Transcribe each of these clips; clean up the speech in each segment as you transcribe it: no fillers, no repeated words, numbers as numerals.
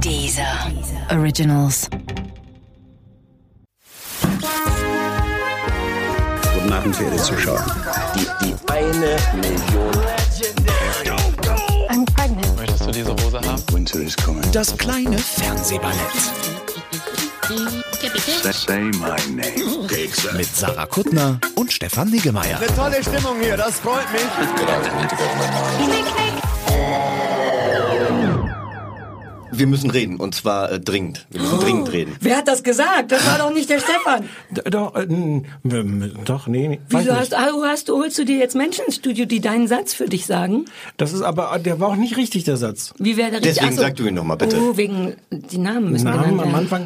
Deezer Originals. Guten Abend, verehrte Zuschauer. Die 1 Million. I'm pregnant. Möchtest du diese Hose haben? Winter is coming. Das kleine Fernsehballett. Say my name. Mit Sarah Kuttner und Stefan Niggemeier. Eine tolle Stimmung hier, das freut mich. Wir müssen reden, und zwar dringend. Wir müssen dringend reden. Wer hat das gesagt? Das war doch nicht der Stefan. Doch, nee. Wieso holst du dir jetzt Menschen ins Studio, die deinen Satz für dich sagen? Das ist aber, der war auch nicht richtig, der Satz. Wie wäre der richtig? Deswegen sag du ihn nochmal, bitte. Oh, wegen, die Namen müssen genannt Namen werden. am Anfang.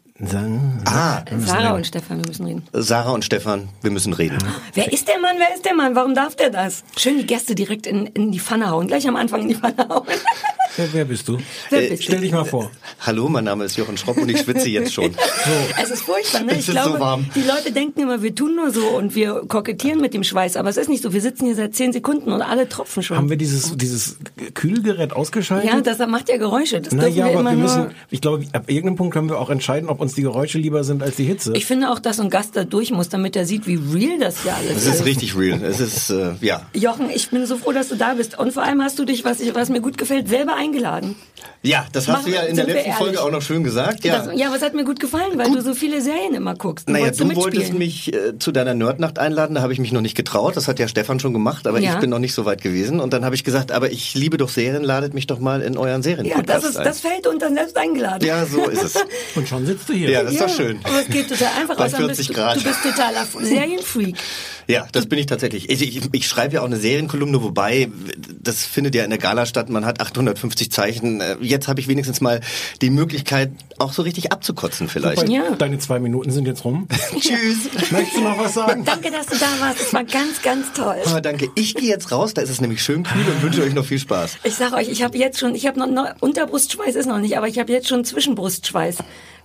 Sarah und Stefan, wir müssen reden. Sarah und Stefan, wir müssen reden. Wer ist der Mann? Warum darf der das? Schön die Gäste direkt in die Pfanne hauen. Gleich am Anfang in die Pfanne hauen. Wer bist du? Stell dich mal vor. Hallo, mein Name ist Jochen Schropp und ich schwitze jetzt schon. Es ist furchtbar, ne? Es Ich ist glaube, so warm. die Leute denken immer, wir tun nur so und wir kokettieren mit dem Schweiß. Aber es ist nicht so. Wir sitzen hier seit 10 Sekunden und alle tropfen schon. Haben wir dieses Kühlgerät ausgeschaltet? Ja, das macht ja Geräusche. Das dürfen wir aber immer wir nur... müssen, ich glaube, ab irgendeinem Punkt können wir auch entscheiden, ob uns die Geräusche lieber sind als die Hitze. Ich finde auch, dass so ein Gast da durch muss, damit er sieht, wie real das hier alles ist. Es ist richtig real. Es ist, ja. Jochen, ich bin so froh, dass du da bist. Und vor allem hast du dich, was mir gut gefällt, selber eingeladen. Ja, das hast du ja in der letzten Folge auch noch schön gesagt. Ja, aber es hat mir gut gefallen, weil du so viele Serien immer guckst. Naja, du mitspielen. wolltest mich zu deiner Nerdnacht einladen, da habe ich mich noch nicht getraut. Das hat ja Stefan schon gemacht, aber ich bin noch nicht so weit gewesen. Und dann habe ich gesagt, aber ich liebe doch Serien, ladet mich doch mal in euren Serienpodcast ein. Das fällt und dann selbst eingeladen. Ja, so ist es. Und schon sitzt du hier. Ja, das ist doch schön. Aber es geht total einfach. Bei 40 Grad. Du bist totaler Serienfreak. Ja, das bin ich tatsächlich. Ich schreibe ja auch eine Serienkolumne, wobei, das findet ja in der Gala statt, man hat 850 Zeichen. Jetzt habe ich wenigstens mal die Möglichkeit, auch so richtig abzukotzen vielleicht. Super, Ja. Deine 2 Minuten sind jetzt rum. Tschüss. Möchtest du noch was sagen? Danke, dass du da warst. Das war ganz, ganz toll. Aber danke. Ich gehe jetzt raus, da ist es nämlich schön kühl und wünsche euch noch viel Spaß. Ich sag euch, ich habe noch Unterbrustschweiß ist noch nicht, aber ich habe jetzt schon Zwischenbrustschweiß.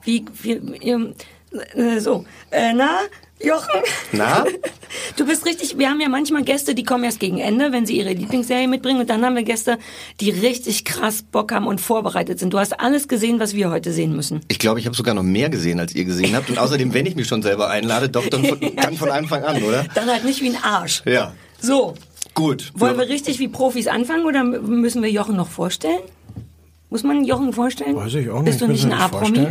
Na, Jochen? Na? Du bist richtig, wir haben ja manchmal Gäste, die kommen erst gegen Ende, wenn sie ihre Lieblingsserie mitbringen, und dann haben wir Gäste, die richtig krass Bock haben und vorbereitet sind. Du hast alles gesehen, was wir heute sehen müssen. Ich glaube, ich habe sogar noch mehr gesehen, als ihr gesehen habt. Und außerdem, wenn ich mich schon selber einlade, doch dann von Anfang an, oder? Dann halt nicht wie ein Arsch. Ja. So. Gut. Wollen wir richtig wie Profis anfangen oder müssen wir Jochen noch vorstellen? Muss man Jochen vorstellen? Weiß ich auch nicht. Bist du nicht ein A-Promi?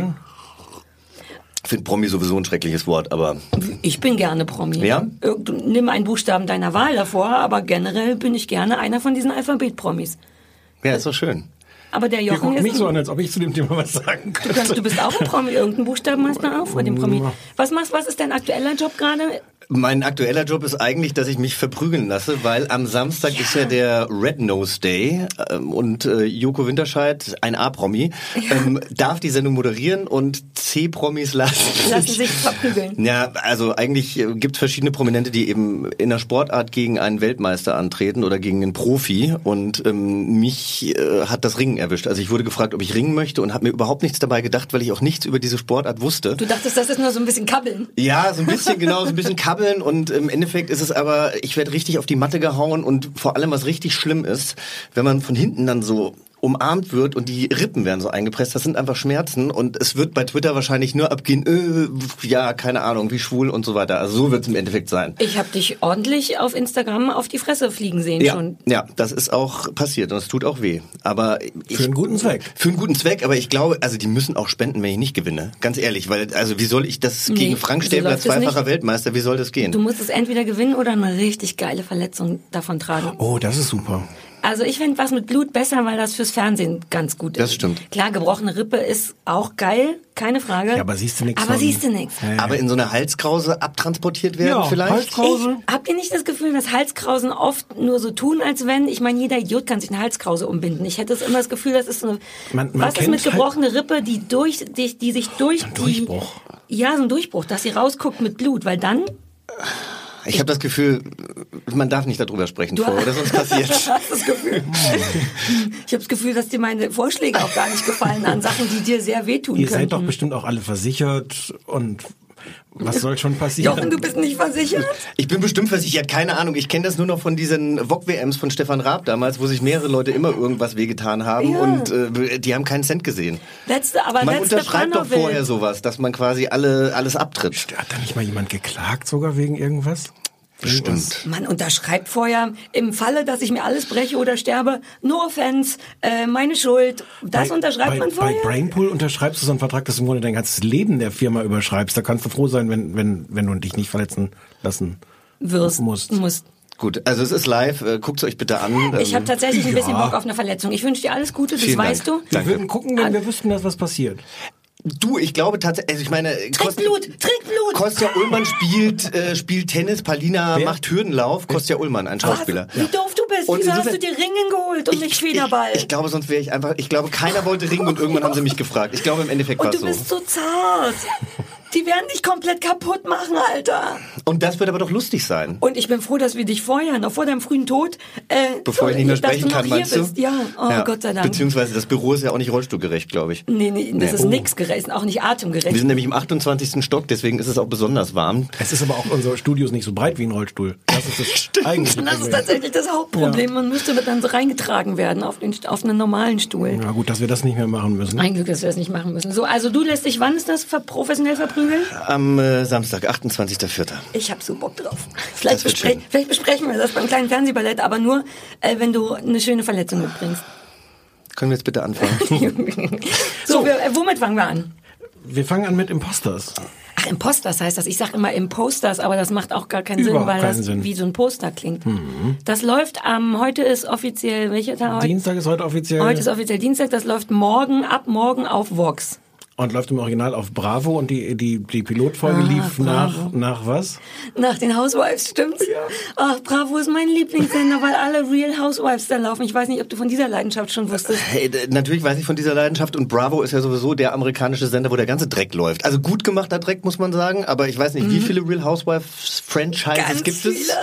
Ich finde Promi sowieso ein schreckliches Wort, aber... Ich bin gerne Promi. Ja? Nimm einen Buchstaben deiner Wahl davor, aber generell bin ich gerne einer von diesen Alphabet-Promis. Ja, ist doch schön. Aber der Ihr Jochen guckt ist... mich so an, als ob ich zu dem Thema was sagen könnte. Du bist auch ein Promi. Irgendeinen Buchstaben hast du auch vor dem Promi. Was ist dein aktueller Job gerade? Mein aktueller Job ist eigentlich, dass ich mich verprügeln lasse, weil am Samstag ist ja der Red Nose Day und Joko Winterscheid, ein A-Promi, darf die Sendung moderieren und C-Promis lassen sich verprügeln. Ja, also eigentlich gibt es verschiedene Prominente, die eben in der Sportart gegen einen Weltmeister antreten oder gegen einen Profi, und mich hat das Ringen erwischt. Also ich wurde gefragt, ob ich ringen möchte, und habe mir überhaupt nichts dabei gedacht, weil ich auch nichts über diese Sportart wusste. Du dachtest, das ist nur so ein bisschen Kabbeln. Ja, so ein bisschen, genau, so ein bisschen Kabbeln, und im Endeffekt ist es aber, ich werde richtig auf die Matte gehauen, und vor allem, was richtig schlimm ist, wenn man von hinten dann so umarmt wird und die Rippen werden so eingepresst, das sind einfach Schmerzen, und es wird bei Twitter wahrscheinlich nur abgehen, ja, keine Ahnung, wie schwul und so weiter. Also so wird es im Endeffekt sein. Ich habe dich ordentlich auf Instagram auf die Fresse fliegen sehen schon. Ja, das ist auch passiert und es tut auch weh. Aber für einen guten Zweck. Für einen guten Zweck, aber ich glaube, also die müssen auch spenden, wenn ich nicht gewinne. Ganz ehrlich, weil, also wie soll ich das gegen Frank Stäbler, zweifacher Weltmeister, wie soll das gehen? Du musst es entweder gewinnen oder eine richtig geile Verletzung davon tragen. Oh, das ist super. Also ich finde was mit Blut besser, weil das fürs Fernsehen ganz gut ist. Das stimmt. Klar, gebrochene Rippe ist auch geil, keine Frage. Ja, aber siehst du nichts. Ja. Aber in so eine Halskrause abtransportiert werden vielleicht? Halskrause. Habt ihr nicht das Gefühl, dass Halskrausen oft nur so tun, als wenn, ich meine, jeder Idiot kann sich eine Halskrause umbinden. Ich hätte immer das Gefühl, das ist so eine, was ist mit gebrochene Rippe, die sich durch ein Durchbruch. Ja, so ein Durchbruch, dass sie rausguckt mit Blut, weil dann... Ich habe das Gefühl, man darf nicht darüber sprechen oder sonst passiert. Ich habe das Gefühl, dass dir meine Vorschläge auch gar nicht gefallen an Sachen, die dir sehr wehtun Ihr könnten. seid doch bestimmt auch alle versichert und Was soll schon passieren? Jochen, du bist nicht versichert? Ich bin bestimmt versichert, keine Ahnung. Ich kenne das nur noch von diesen VOG-WMs von Stefan Raab damals, wo sich mehrere Leute immer irgendwas wehgetan haben und die haben keinen Cent gesehen. Man unterschreibt doch vorher sowas, dass man quasi alles abtritt. Hat da nicht mal jemand geklagt sogar wegen irgendwas? Bestimmt. Man unterschreibt vorher, im Falle, dass ich mir alles breche oder sterbe, no offense, meine Schuld. Das unterschreibt man vorher? Bei Brainpool unterschreibst du so einen Vertrag, dass du im Grunde dein ganzes Leben der Firma überschreibst. Da kannst du froh sein, wenn du dich nicht verletzen lassen musst. Gut, also es ist live, guckt's euch bitte an. Ich habe tatsächlich ein bisschen Bock auf eine Verletzung. Ich wünsche dir alles Gute, das weißt du. Wir würden gucken, wenn wir wüssten, dass was passiert. Du, ich glaube tatsächlich, also ich meine... Trinkblut! Kostja Ullmann spielt Tennis, Palina macht Hürdenlauf. Kostja Ullmann, ein Schauspieler. Wie doof du bist. Wieso hast du dir Ringen geholt und nicht Federball? Ich glaube, sonst wäre ich einfach... Ich glaube, keiner wollte ringen und irgendwann haben sie mich gefragt. Ich glaube, im Endeffekt war es so. Und du bist so zart. Die werden dich komplett kaputt machen, Alter. Und das wird aber doch lustig sein. Und ich bin froh, dass wir dich vorher, noch vor deinem frühen Tod... Bevor ich nicht mehr sprechen kann, meinst du? Ja, Gott sei Dank. Beziehungsweise das Büro ist ja auch nicht rollstuhlgerecht, glaube ich. Nee, das ist nix gerecht, auch nicht atemgerecht. Wir sind nämlich im 28. Stock, deswegen ist es auch besonders warm. Es ist aber auch, unser Studio ist nicht so breit wie ein Rollstuhl. Das ist das eigentliche Problem. Das ist tatsächlich das Hauptproblem. Ja. Man müsste dann so reingetragen werden auf einen normalen Stuhl. Na gut, dass wir das nicht mehr machen müssen. Ein Glück, dass wir das nicht machen müssen. So, also du lässt dich, wann ist das professionell verprügeln? Am Samstag, 28.04. Ich hab so Bock drauf. Vielleicht besprechen wir das beim kleinen Fernsehballett, aber nur, wenn du eine schöne Verletzung mitbringst. Können wir jetzt bitte anfangen? So, womit fangen wir an? Wir fangen an mit Imposters. Ach, Imposters heißt das. Ich sag immer Imposters, aber das macht auch gar keinen Sinn, weil das wie so ein Poster klingt. Mhm. Das läuft heute ist offiziell, welcher Tag heute? Dienstag ist heute offiziell. Heute ist offiziell Dienstag, das läuft ab morgen auf Vox. Und läuft im Original auf Bravo und die Pilotfolge lief nach was? Nach den Housewives, stimmt's? Ja. Ach, Bravo ist mein Lieblingssender, weil alle Real Housewives da laufen. Ich weiß nicht, ob du von dieser Leidenschaft schon wusstest. Hey, natürlich weiß ich von dieser Leidenschaft und Bravo ist ja sowieso der amerikanische Sender, wo der ganze Dreck läuft. Also gut gemachter Dreck, muss man sagen, aber ich weiß nicht, wie viele Real Housewives Franchises gibt es?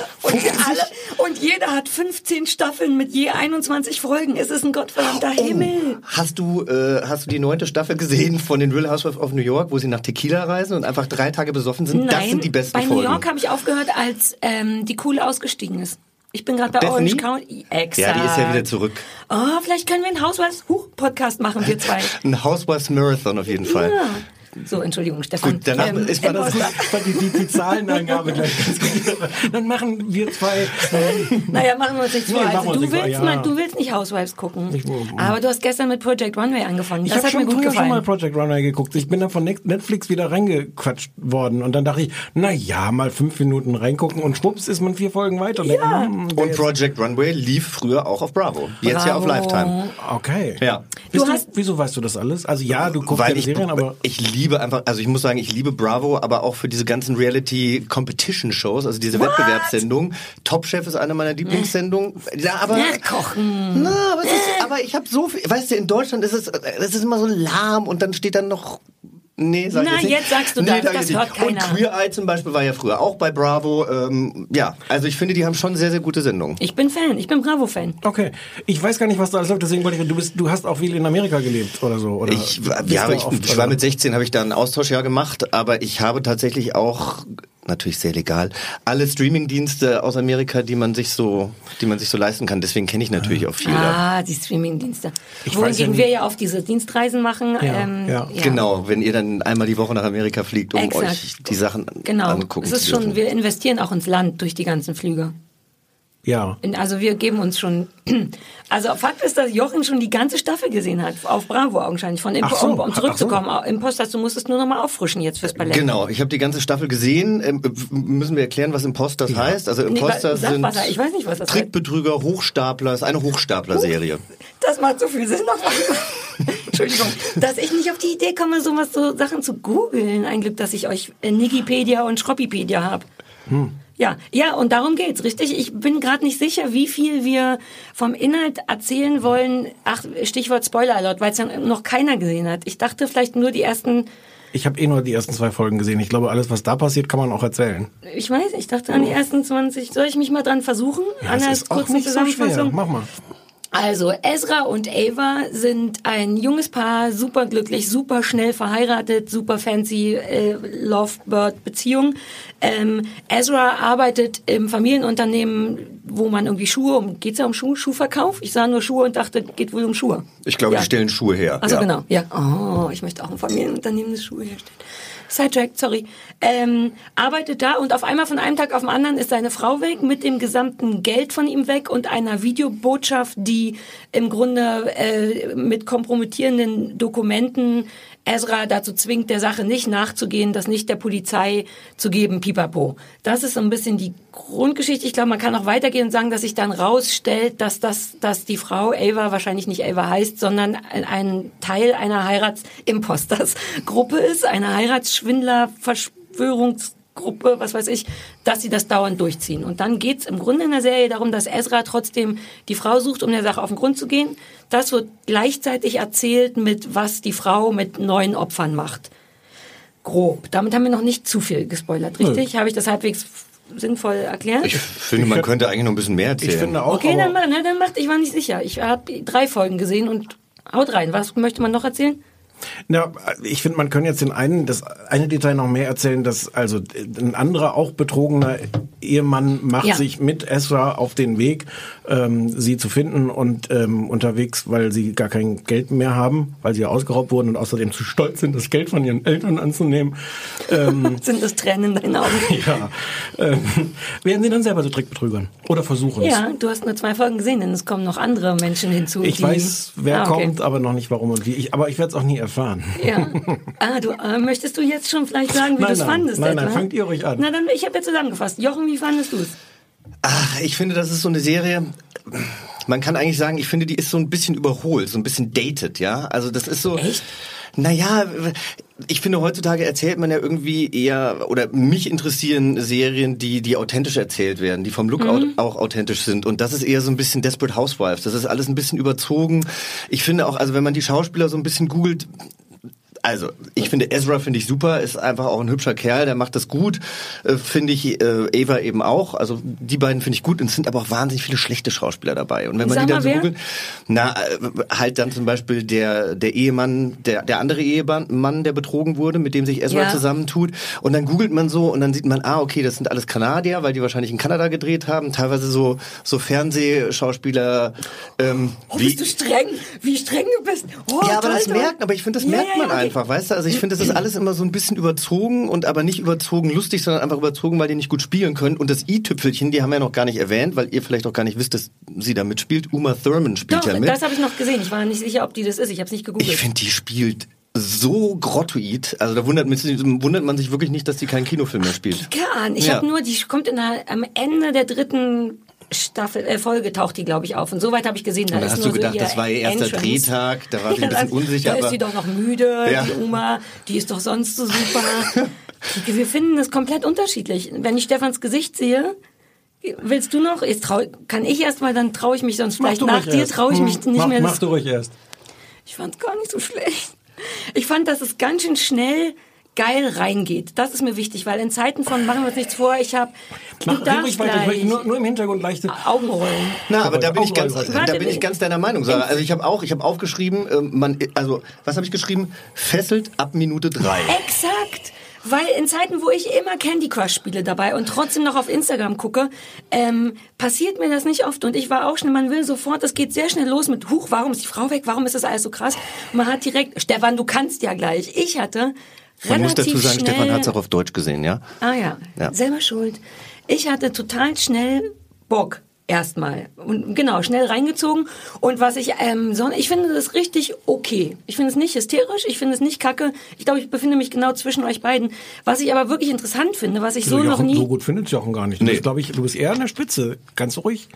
Und jeder hat 15 Staffeln mit je 21 Folgen. Es ist ein gottverdammter Himmel. Hast du die 9. Staffel gesehen von den Real Housewives of New York, wo sie nach Tequila reisen und einfach 3 Tage besoffen sind? Nein, das sind die besten Folgen. Bei New York habe ich aufgehört, als die Coole ausgestiegen ist. Ich bin gerade bei Bethany? Orange County. Exakt. Ja, die ist ja wieder zurück. Oh, vielleicht können wir einen Housewives-Podcast machen, wir zwei. Ein Housewives-Marathon auf jeden Fall. Ja. So, Entschuldigung, Stefan. Gut, danach ist man das die Zahlenangabe gleich ganz gut. Dann machen wir zwei... Naja, machen wir uns nichts vor. Also, du willst nicht Housewives gucken. Aber du hast gestern mit Project Runway angefangen. Das hat mir gut gefallen. Ich habe schon mal Project Runway geguckt. Ich bin dann von Netflix wieder reingequatscht worden. Und dann dachte ich, mal 5 Minuten reingucken und schwupps ist man 4 Folgen weiter. Ja. Und Project Runway lief früher auch auf Bravo. Jetzt ja auf Lifetime. Okay. Ja. Wieso weißt du das alles? Also ja, du guckst ja Serien, aber... Ich liebe einfach, also ich muss sagen, ich liebe Bravo, aber auch für diese ganzen Reality-Competition-Shows, also diese Wettbewerbssendungen. Top Chef ist eine meiner Lieblingssendungen. Ja, aber... Kochen. Aber ich habe so viel, weißt du, in Deutschland ist es immer so lahm und dann steht dann noch... Nee, sag ich jetzt nicht. Jetzt sagst du das hört keiner. Und Queer Eye zum Beispiel war ja früher auch bei Bravo. Also ich finde, die haben schon sehr, sehr gute Sendungen. Ich bin Bravo-Fan. Okay. Ich weiß gar nicht, was da alles läuft, deswegen wollte ich, du hast auch viel in Amerika gelebt oder so, oder? Ich war mit 16, habe ich da ein Austauschjahr gemacht, aber ich habe tatsächlich auch, natürlich sehr legal, alle Streamingdienste aus Amerika, die man sich so leisten kann. Deswegen kenne ich natürlich auch viele. Die Streamingdienste. Wohingegen wir ja auf diese Dienstreisen machen. Ja. Genau, wenn ihr dann einmal die Woche nach Amerika fliegt, um euch die Sachen angucken zu dürfen. Wir investieren auch ins Land durch die ganzen Flüge. Ja. Also wir geben uns schon... Also Fakt ist, dass Jochen schon die ganze Staffel gesehen hat, auf Bravo augenscheinlich, um zurückzukommen. Imposters, du musst es nur noch mal auffrischen jetzt fürs Ballett. Genau, ich habe die ganze Staffel gesehen. Müssen wir erklären, was Imposters heißt? Also Imposters sind ich weiß nicht, was das Trickbetrüger, heißt. Hochstapler, ist eine Hochstapler-Serie. Das macht so viel Sinn auf einmal. Entschuldigung, dass ich nicht auf die Idee komme, so Sachen zu googeln. Ein Glück, dass ich euch Nigipedia und Schroppipedia habe. Ja, und darum geht's, richtig? Ich bin gerade nicht sicher, wie viel wir vom Inhalt erzählen wollen. Ach, Stichwort Spoiler-Alert, weil es ja noch keiner gesehen hat. Ich dachte vielleicht nur die ersten... Ich habe nur die ersten 2 Folgen gesehen. Ich glaube, alles, was da passiert, kann man auch erzählen. Ich weiß, ich dachte an die ersten 20. Soll ich mich mal dran versuchen? Ja, das ist auch nicht so schwer. Mach mal. Also, Ezra und Ava sind ein junges Paar, super glücklich, super schnell verheiratet, super fancy Lovebird-Beziehung. Ezra arbeitet im Familienunternehmen, wo man irgendwie geht's ja um Schuhverkauf? Ich sah nur Schuhe und dachte, geht wohl um Schuhe. Ich glaube, ja. Die stellen Schuhe her. Also ja. Genau, ja. Oh, ich möchte auch ein Familienunternehmen, das Schuhe herstellt. Sidetrack, sorry. Arbeitet da und auf einmal von einem Tag auf den anderen ist seine Frau weg, mit dem gesamten Geld von ihm weg und einer Videobotschaft, die im Grunde mit kompromittierenden Dokumenten Ezra dazu zwingt, der Sache nicht nachzugehen, das nicht der Polizei zu geben, pipapo. Das ist so ein bisschen die Grundgeschichte. Ich glaube, man kann auch weitergehen und sagen, dass sich dann rausstellt, dass die Frau Ava wahrscheinlich nicht Ava heißt, sondern ein Teil einer Heiratsimposters-Gruppe ist, eine Heiratsschwindler-Verschwörungsgruppe, was weiß ich, dass sie das dauernd durchziehen. Und dann geht's im Grunde in der Serie darum, dass Ezra trotzdem die Frau sucht, um der Sache auf den Grund zu gehen. Das wird gleichzeitig erzählt mit, was die Frau mit neuen Opfern macht. Grob. Damit haben wir noch nicht zu viel gespoilert, richtig? Habe ich das halbwegs sinnvoll erklärt? Ich finde, man könnte eigentlich noch ein bisschen mehr erzählen. Ich finde auch. Okay, dann macht, ich war nicht sicher. Ich habe 3 Folgen gesehen und haut rein. Was möchte man noch erzählen? Na, ich finde, man kann jetzt das eine Detail noch mehr erzählen, dass also ein anderer, auch betrogener Ehemann macht sich mit Ezra auf den Weg, sie zu finden und unterwegs, weil sie gar kein Geld mehr haben, weil sie ausgeraubt wurden und außerdem zu stolz sind, das Geld von ihren Eltern anzunehmen. Sind das Tränen in deinen Augen? Ja. Werden sie dann selber so Trickbetrügern? Oder versuchen es? Ja, du hast nur 2 Folgen gesehen, denn es kommen noch andere Menschen hinzu. Ich weiß, wer kommt, aber noch nicht warum und wie. Aber ich werde es auch nie erfahren. Ja. Möchtest du jetzt schon vielleicht sagen, wie du es fandest? Nein, fangt ihr ruhig an. Na dann, ich habe jetzt zusammengefasst. Jochen, wie fandest du es? Ach, ich finde, das ist so eine Serie, man kann eigentlich sagen, ich finde, die ist so ein bisschen überholt, so ein bisschen dated, ja? Also das ist so... Echt? Naja, ich finde, heutzutage erzählt man ja irgendwie eher, oder mich interessieren Serien, die authentisch erzählt werden, die vom Look auch authentisch sind. Und das ist eher so ein bisschen Desperate Housewives. Das ist alles ein bisschen überzogen. Ich finde auch, also wenn man die Schauspieler so ein bisschen googelt, also, ich finde, Ezra finde ich super, ist einfach auch ein hübscher Kerl, der macht das gut, finde ich, Ava eben auch, also die beiden finde ich gut, und es sind aber auch wahnsinnig viele schlechte Schauspieler dabei. Und wenn man die dann so googelt, halt dann zum Beispiel der Ehemann, der andere Ehemann, der betrogen wurde, mit dem sich Ezra zusammentut, und dann googelt man so und dann sieht man, okay, das sind alles Kanadier, weil die wahrscheinlich in Kanada gedreht haben, teilweise so Fernsehschauspieler, bist du streng? Wie streng du bist? Oh, ja, aber ich finde, das merkt man einfach, weißt du? Also ich finde, das ist alles immer so ein bisschen überzogen, und aber nicht überzogen lustig, sondern einfach überzogen, weil die nicht gut spielen können. Und das i-Tüpfelchen, die haben wir ja noch gar nicht erwähnt, weil ihr vielleicht auch gar nicht wisst, dass sie da mitspielt. Uma Thurman spielt ja mit. Das habe ich noch gesehen. Ich war nicht sicher, ob die das ist. Ich habe es nicht gegoogelt. Ich finde, die spielt so grottoid. Also da wundert man sich wirklich nicht, dass die keinen Kinofilm mehr spielt. Ich habe nur, die kommt am Ende der 3. Folge taucht die, glaube ich, auf. Und soweit habe ich gesehen, da ist hast nur du gedacht, so das war ihr erster Drehtag, da war sie ein bisschen unsicher. Da ist sie doch noch müde, die Oma, die ist doch sonst so super. Wir finden das komplett unterschiedlich. Wenn ich Stefans Gesicht sehe, willst du noch? Jetzt kann ich erst mal, dann traue ich mich sonst vielleicht nach dir, traue ich mich nicht mehr. Mach du ruhig erst. Ich fand es gar nicht so schlecht. Ich fand, dass es ganz schön schnell geil reingeht. Das ist mir wichtig, weil in Zeiten von, machen wir uns nichts vor, ich möchte nur im Hintergrund leichte Augenrollen. Na, aber da bin ich ganz deiner Meinung, Sarah. Also ich habe aufgeschrieben, was habe ich geschrieben? Fesselt ab Minute 3. Exakt! Weil in Zeiten, wo ich immer Candy Crush spiele dabei und trotzdem noch auf Instagram gucke, passiert mir das nicht oft. Und ich war auch schnell, man will sofort, das geht sehr schnell los mit, warum ist die Frau weg, warum ist das alles so krass? Und man hat direkt, Stefan, du kannst ja gleich. Ich hatte Man muss dazu sagen, schnell, Stefan hat es auch auf Deutsch gesehen, ja? Ah ja, selber schuld. Ich hatte total schnell Bock. Erstmal. Und genau, schnell reingezogen. Und was ich finde das richtig okay. Ich finde es nicht hysterisch, ich finde es nicht kacke. Ich glaube, ich befinde mich genau zwischen euch beiden. Was ich aber wirklich interessant finde, was ich so noch nie... So gut findet Jochen gar nicht. Nee. Du bist eher an der Spitze. Ganz ruhig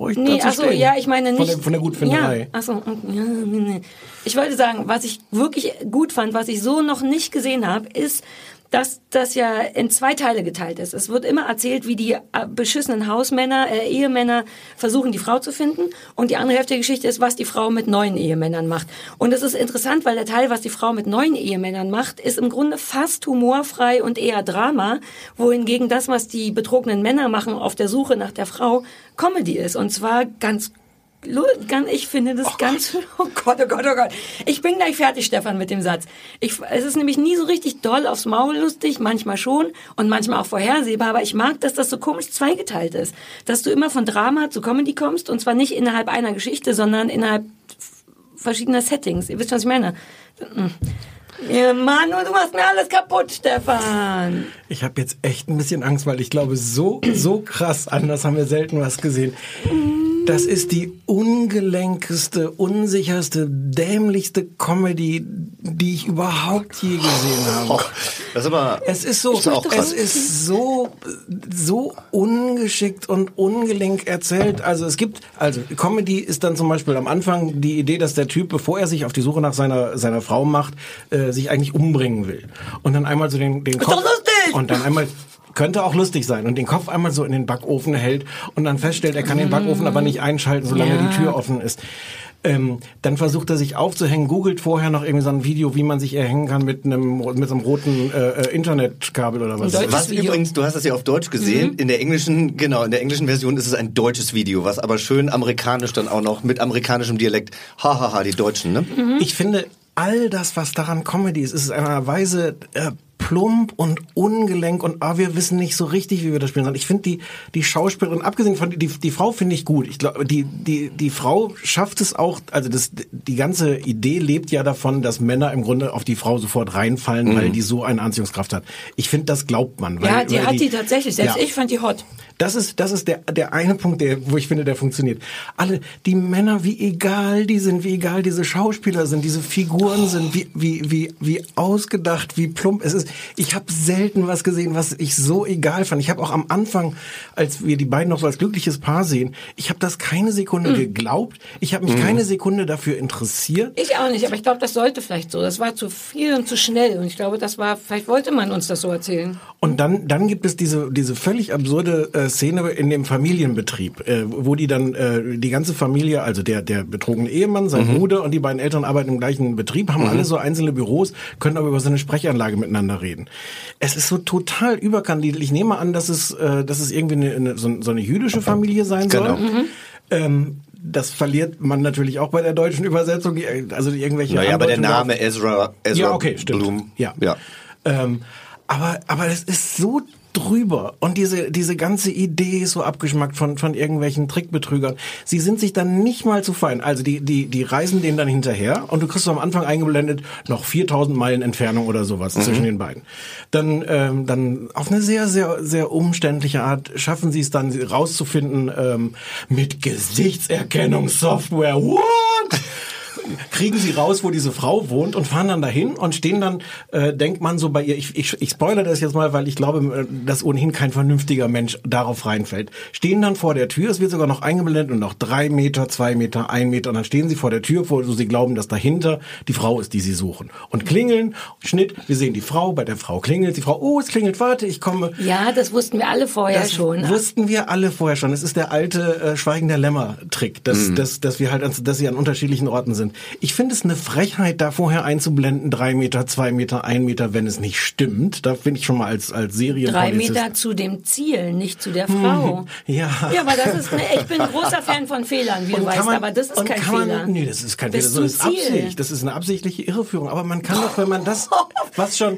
ich meine nicht... Von der Gutfinderei. Nee. Ich wollte sagen, was ich wirklich gut fand, was ich so noch nicht gesehen habe, ist, dass das ja in 2 Teile geteilt ist. Es wird immer erzählt, wie die beschissenen Ehemänner versuchen, die Frau zu finden. Und die andere Hälfte der Geschichte ist, was die Frau mit neuen Ehemännern macht. Und es ist interessant, weil der Teil, was die Frau mit neuen Ehemännern macht, ist im Grunde fast humorfrei und eher Drama, wohingegen das, was die betrogenen Männer machen auf der Suche nach der Frau, Comedy ist. Und zwar ganz Ich finde das ganz... Oh Gott, oh Gott, oh Gott. Ich bin gleich fertig, Stefan, mit dem Satz. Es ist nämlich nie so richtig doll aufs Maul lustig, manchmal schon und manchmal auch vorhersehbar, aber ich mag, dass das so komisch zweigeteilt ist. Dass du immer von Drama zu Comedy kommst und zwar nicht innerhalb einer Geschichte, sondern innerhalb verschiedener Settings. Ihr wisst, was ich meine. Ja, Mann, du machst mir alles kaputt, Stefan. Ich habe jetzt echt ein bisschen Angst, weil ich glaube, so krass anders haben wir selten was gesehen. Das ist die ungelenkeste, unsicherste, dämlichste Comedy, die ich überhaupt je gesehen habe. Das ist aber, es ist so ungeschickt und ungelenk erzählt. Also Comedy ist dann zum Beispiel am Anfang die Idee, dass der Typ, bevor er sich auf die Suche nach seiner Frau macht, sich eigentlich umbringen will. Und dann einmal so den Kopf und dann einmal könnte auch lustig sein und den Kopf einmal so in den Backofen hält und dann feststellt, er kann den Backofen aber nicht einschalten, solange die Tür offen ist. Dann versucht er sich aufzuhängen, googelt vorher noch irgendwie so ein Video, wie man sich erhängen kann mit so einem roten Internetkabel oder was. Was übrigens, du hast das ja auf Deutsch gesehen, in der englischen Version ist es ein deutsches Video, was aber schön amerikanisch dann auch noch mit amerikanischem Dialekt, hahaha, die Deutschen, ne? Ich finde, all das, was daran Comedy ist in einer Weise plump und ungelenk und wir wissen nicht so richtig, wie wir das spielen sollen. Ich finde die Schauspielerin, abgesehen von die Frau finde ich gut. Ich glaube, die Frau schafft es auch, also die ganze Idee lebt ja davon, dass Männer im Grunde auf die Frau sofort reinfallen, weil die so eine Anziehungskraft hat. Ich finde, das glaubt man. Weil die tatsächlich. Selbst ich fand die hot. Das ist der eine Punkt, wo ich finde, der funktioniert. Alle, die Männer, wie egal die sind, wie egal diese Schauspieler sind, diese Figuren sind, wie ausgedacht, wie plump es ist. Ich habe selten was gesehen, was ich so egal fand. Ich habe auch am Anfang, als wir die beiden noch so als glückliches Paar sehen, ich habe das keine Sekunde geglaubt. Ich habe mich keine Sekunde dafür interessiert. Ich auch nicht, aber ich glaube, das sollte vielleicht so. Das war zu viel und zu schnell. Und ich glaube, vielleicht wollte man uns das so erzählen. Und dann gibt es diese völlig absurde Szene in dem Familienbetrieb, wo die dann die ganze Familie, also der betrogene Ehemann, sein Bruder und die beiden Eltern arbeiten im gleichen Betrieb, haben alle so einzelne Büros, können aber über so eine Sprechanlage miteinander reden. Es ist so total überkandidelt. Ich nehme an, dass es irgendwie so eine jüdische Familie sein soll. Genau. Das verliert man natürlich auch bei der deutschen Übersetzung, also irgendwelche. Naja, aber der Name Ezra ja, okay, stimmt. Blum. Ja. Aber es ist so drüber und diese ganze Idee ist so abgeschmackt von irgendwelchen Trickbetrügern. Sie sind sich dann nicht mal zu fein. Also die reisen denen dann hinterher und du kriegst so am Anfang eingeblendet noch 4000 Meilen Entfernung oder sowas zwischen den beiden. Dann auf eine sehr, sehr, sehr umständliche Art schaffen sie es dann rauszufinden mit Gesichtserkennungssoftware. What? Kriegen sie raus, wo diese Frau wohnt und fahren dann dahin und stehen dann, denkt man so bei ihr, ich spoilere das jetzt mal, weil ich glaube, dass ohnehin kein vernünftiger Mensch darauf reinfällt, stehen dann vor der Tür, es wird sogar noch eingeblendet und noch 3 Meter, 2 Meter, 1 Meter und dann stehen sie vor der Tür, wo sie glauben, dass dahinter die Frau ist, die sie suchen. Und klingeln, Schnitt, wir sehen die Frau, bei der Frau klingelt, die Frau, oh, es klingelt, warte, ich komme. Ja, das wussten wir alle vorher schon. Das wussten wir alle vorher schon. Es ist der alte Schweigen der Lämmer-Trick, dass wir halt, dass sie an unterschiedlichen Orten sind. Ich finde es eine Frechheit, da vorher einzublenden, 3 Meter, 2 Meter, 1 Meter, wenn es nicht stimmt. Da finde ich schon mal als Serienpolizist. 3 Meter zu dem Ziel, nicht zu der Frau. Ja. Ja, aber das ist, ich bin großer Fan von Fehlern, wie du weißt, aber das ist kein Fehler. Nee, das ist kein Fehler, das ist Absicht. Das ist eine absichtliche Irreführung. Aber man kann doch, wenn man das, was schon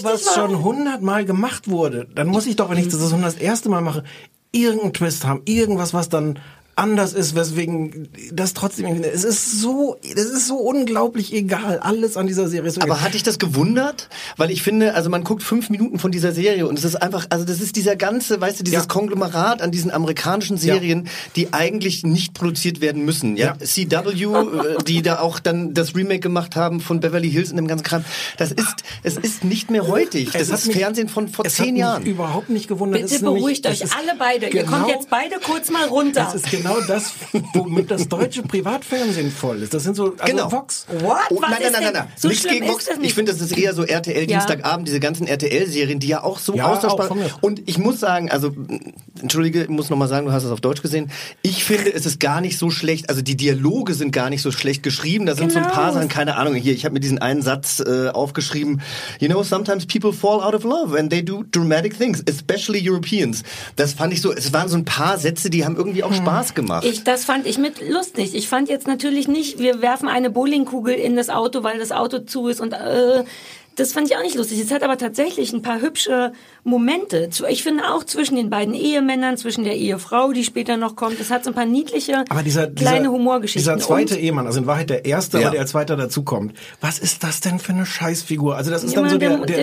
100-mal gemacht wurde, dann muss ich doch, wenn ich das 101. Mal mache, irgendeinen Twist haben, irgendwas, was dann anders ist, weswegen das trotzdem, das ist so unglaublich egal, alles an dieser Serie ist so Aber egal. hat dich das gewundert? Weil ich finde, also man guckt 5 Minuten von dieser Serie und es ist einfach, also das ist dieser ganze, weißt du, dieses Konglomerat an diesen amerikanischen Serien, die eigentlich nicht produziert werden müssen, ja? CW, die da auch dann das Remake gemacht haben von Beverly Hills und dem ganzen Kram. Es ist nicht mehr heutig. Das ist Fernsehen von vor 10 Jahren. Es hat mich überhaupt nicht gewundert. Bitte beruhigt euch alle beide. Ihr kommt jetzt beide kurz mal runter. Das ist genau das, womit das deutsche Privatfernsehen voll ist. Das sind so, also Vox. What? Oh, nein. So nichts gegen Vox. Ich finde, das ist eher so RTL Dienstagabend, diese ganzen RTL-Serien, die ja auch so austauschbar sind. Und ich muss sagen, also, entschuldige, ich muss nochmal sagen, du hast es auf Deutsch gesehen. Ich finde, es ist gar nicht so schlecht, also die Dialoge sind gar nicht so schlecht geschrieben. Da sind so ein paar Sachen, keine Ahnung, hier, ich habe mir diesen einen Satz aufgeschrieben. You know, sometimes people fall out of love and they do dramatic things, especially Europeans. Das fand ich so, es waren so ein paar Sätze, die haben irgendwie auch Spaß Spaß gemacht. Das fand ich mit lustig. Ich fand jetzt natürlich nicht, wir werfen eine Bowlingkugel in das Auto, weil das Auto zu ist und das fand ich auch nicht lustig. Es hat aber tatsächlich ein paar hübsche Momente. Ich finde auch zwischen den beiden Ehemännern, zwischen der Ehefrau, die später noch kommt. Es hat so ein paar niedliche, kleine Humorgeschichten. Dieser zweite Ehemann, also in Wahrheit der erste, Ja. aber der als zweiter dazukommt. Was ist das denn für eine Scheißfigur? Also das ist Immer dann so der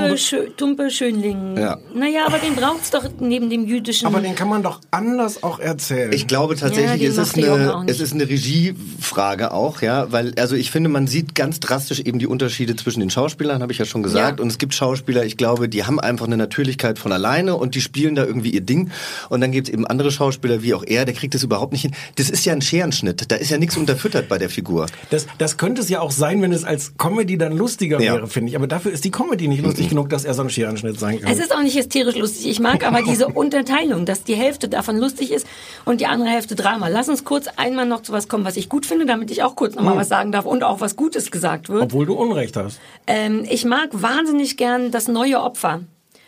dumpe Schönling. Ja. Naja, aber den braucht's doch neben dem jüdischen. aber den kann man doch anders auch erzählen. Ich glaube tatsächlich, Ja, die es ist eine Regiefrage auch, ja, weil, also ich finde, man sieht ganz drastisch eben die Unterschiede zwischen den Schauspielern, habe ich ja schon gesagt, Ja. und es gibt Schauspieler, ich glaube, die haben einfach eine Natürlichkeit von alleine und die spielen da irgendwie ihr Ding, und dann gibt es eben andere Schauspieler, wie auch er, der kriegt das überhaupt nicht hin. Das ist ja ein Scherenschnitt, da ist ja nichts unterfüttert bei der Figur. Das könnte es ja auch sein, wenn es als Comedy dann lustiger Ja. wäre, finde ich. Aber dafür ist die Comedy nicht lustig genug, dass er so ein Scherenschnitt sein kann. Es ist auch nicht hysterisch lustig. Ich mag aber diese Unterteilung, dass die Hälfte davon lustig ist und die andere Hälfte Drama. Lass uns kurz einmal noch zu was kommen, was ich gut finde, damit ich auch kurz nochmal was sagen darf und auch was Gutes gesagt wird. Obwohl du Unrecht hast. Ich mag wahnsinnig gern das neue Opfer,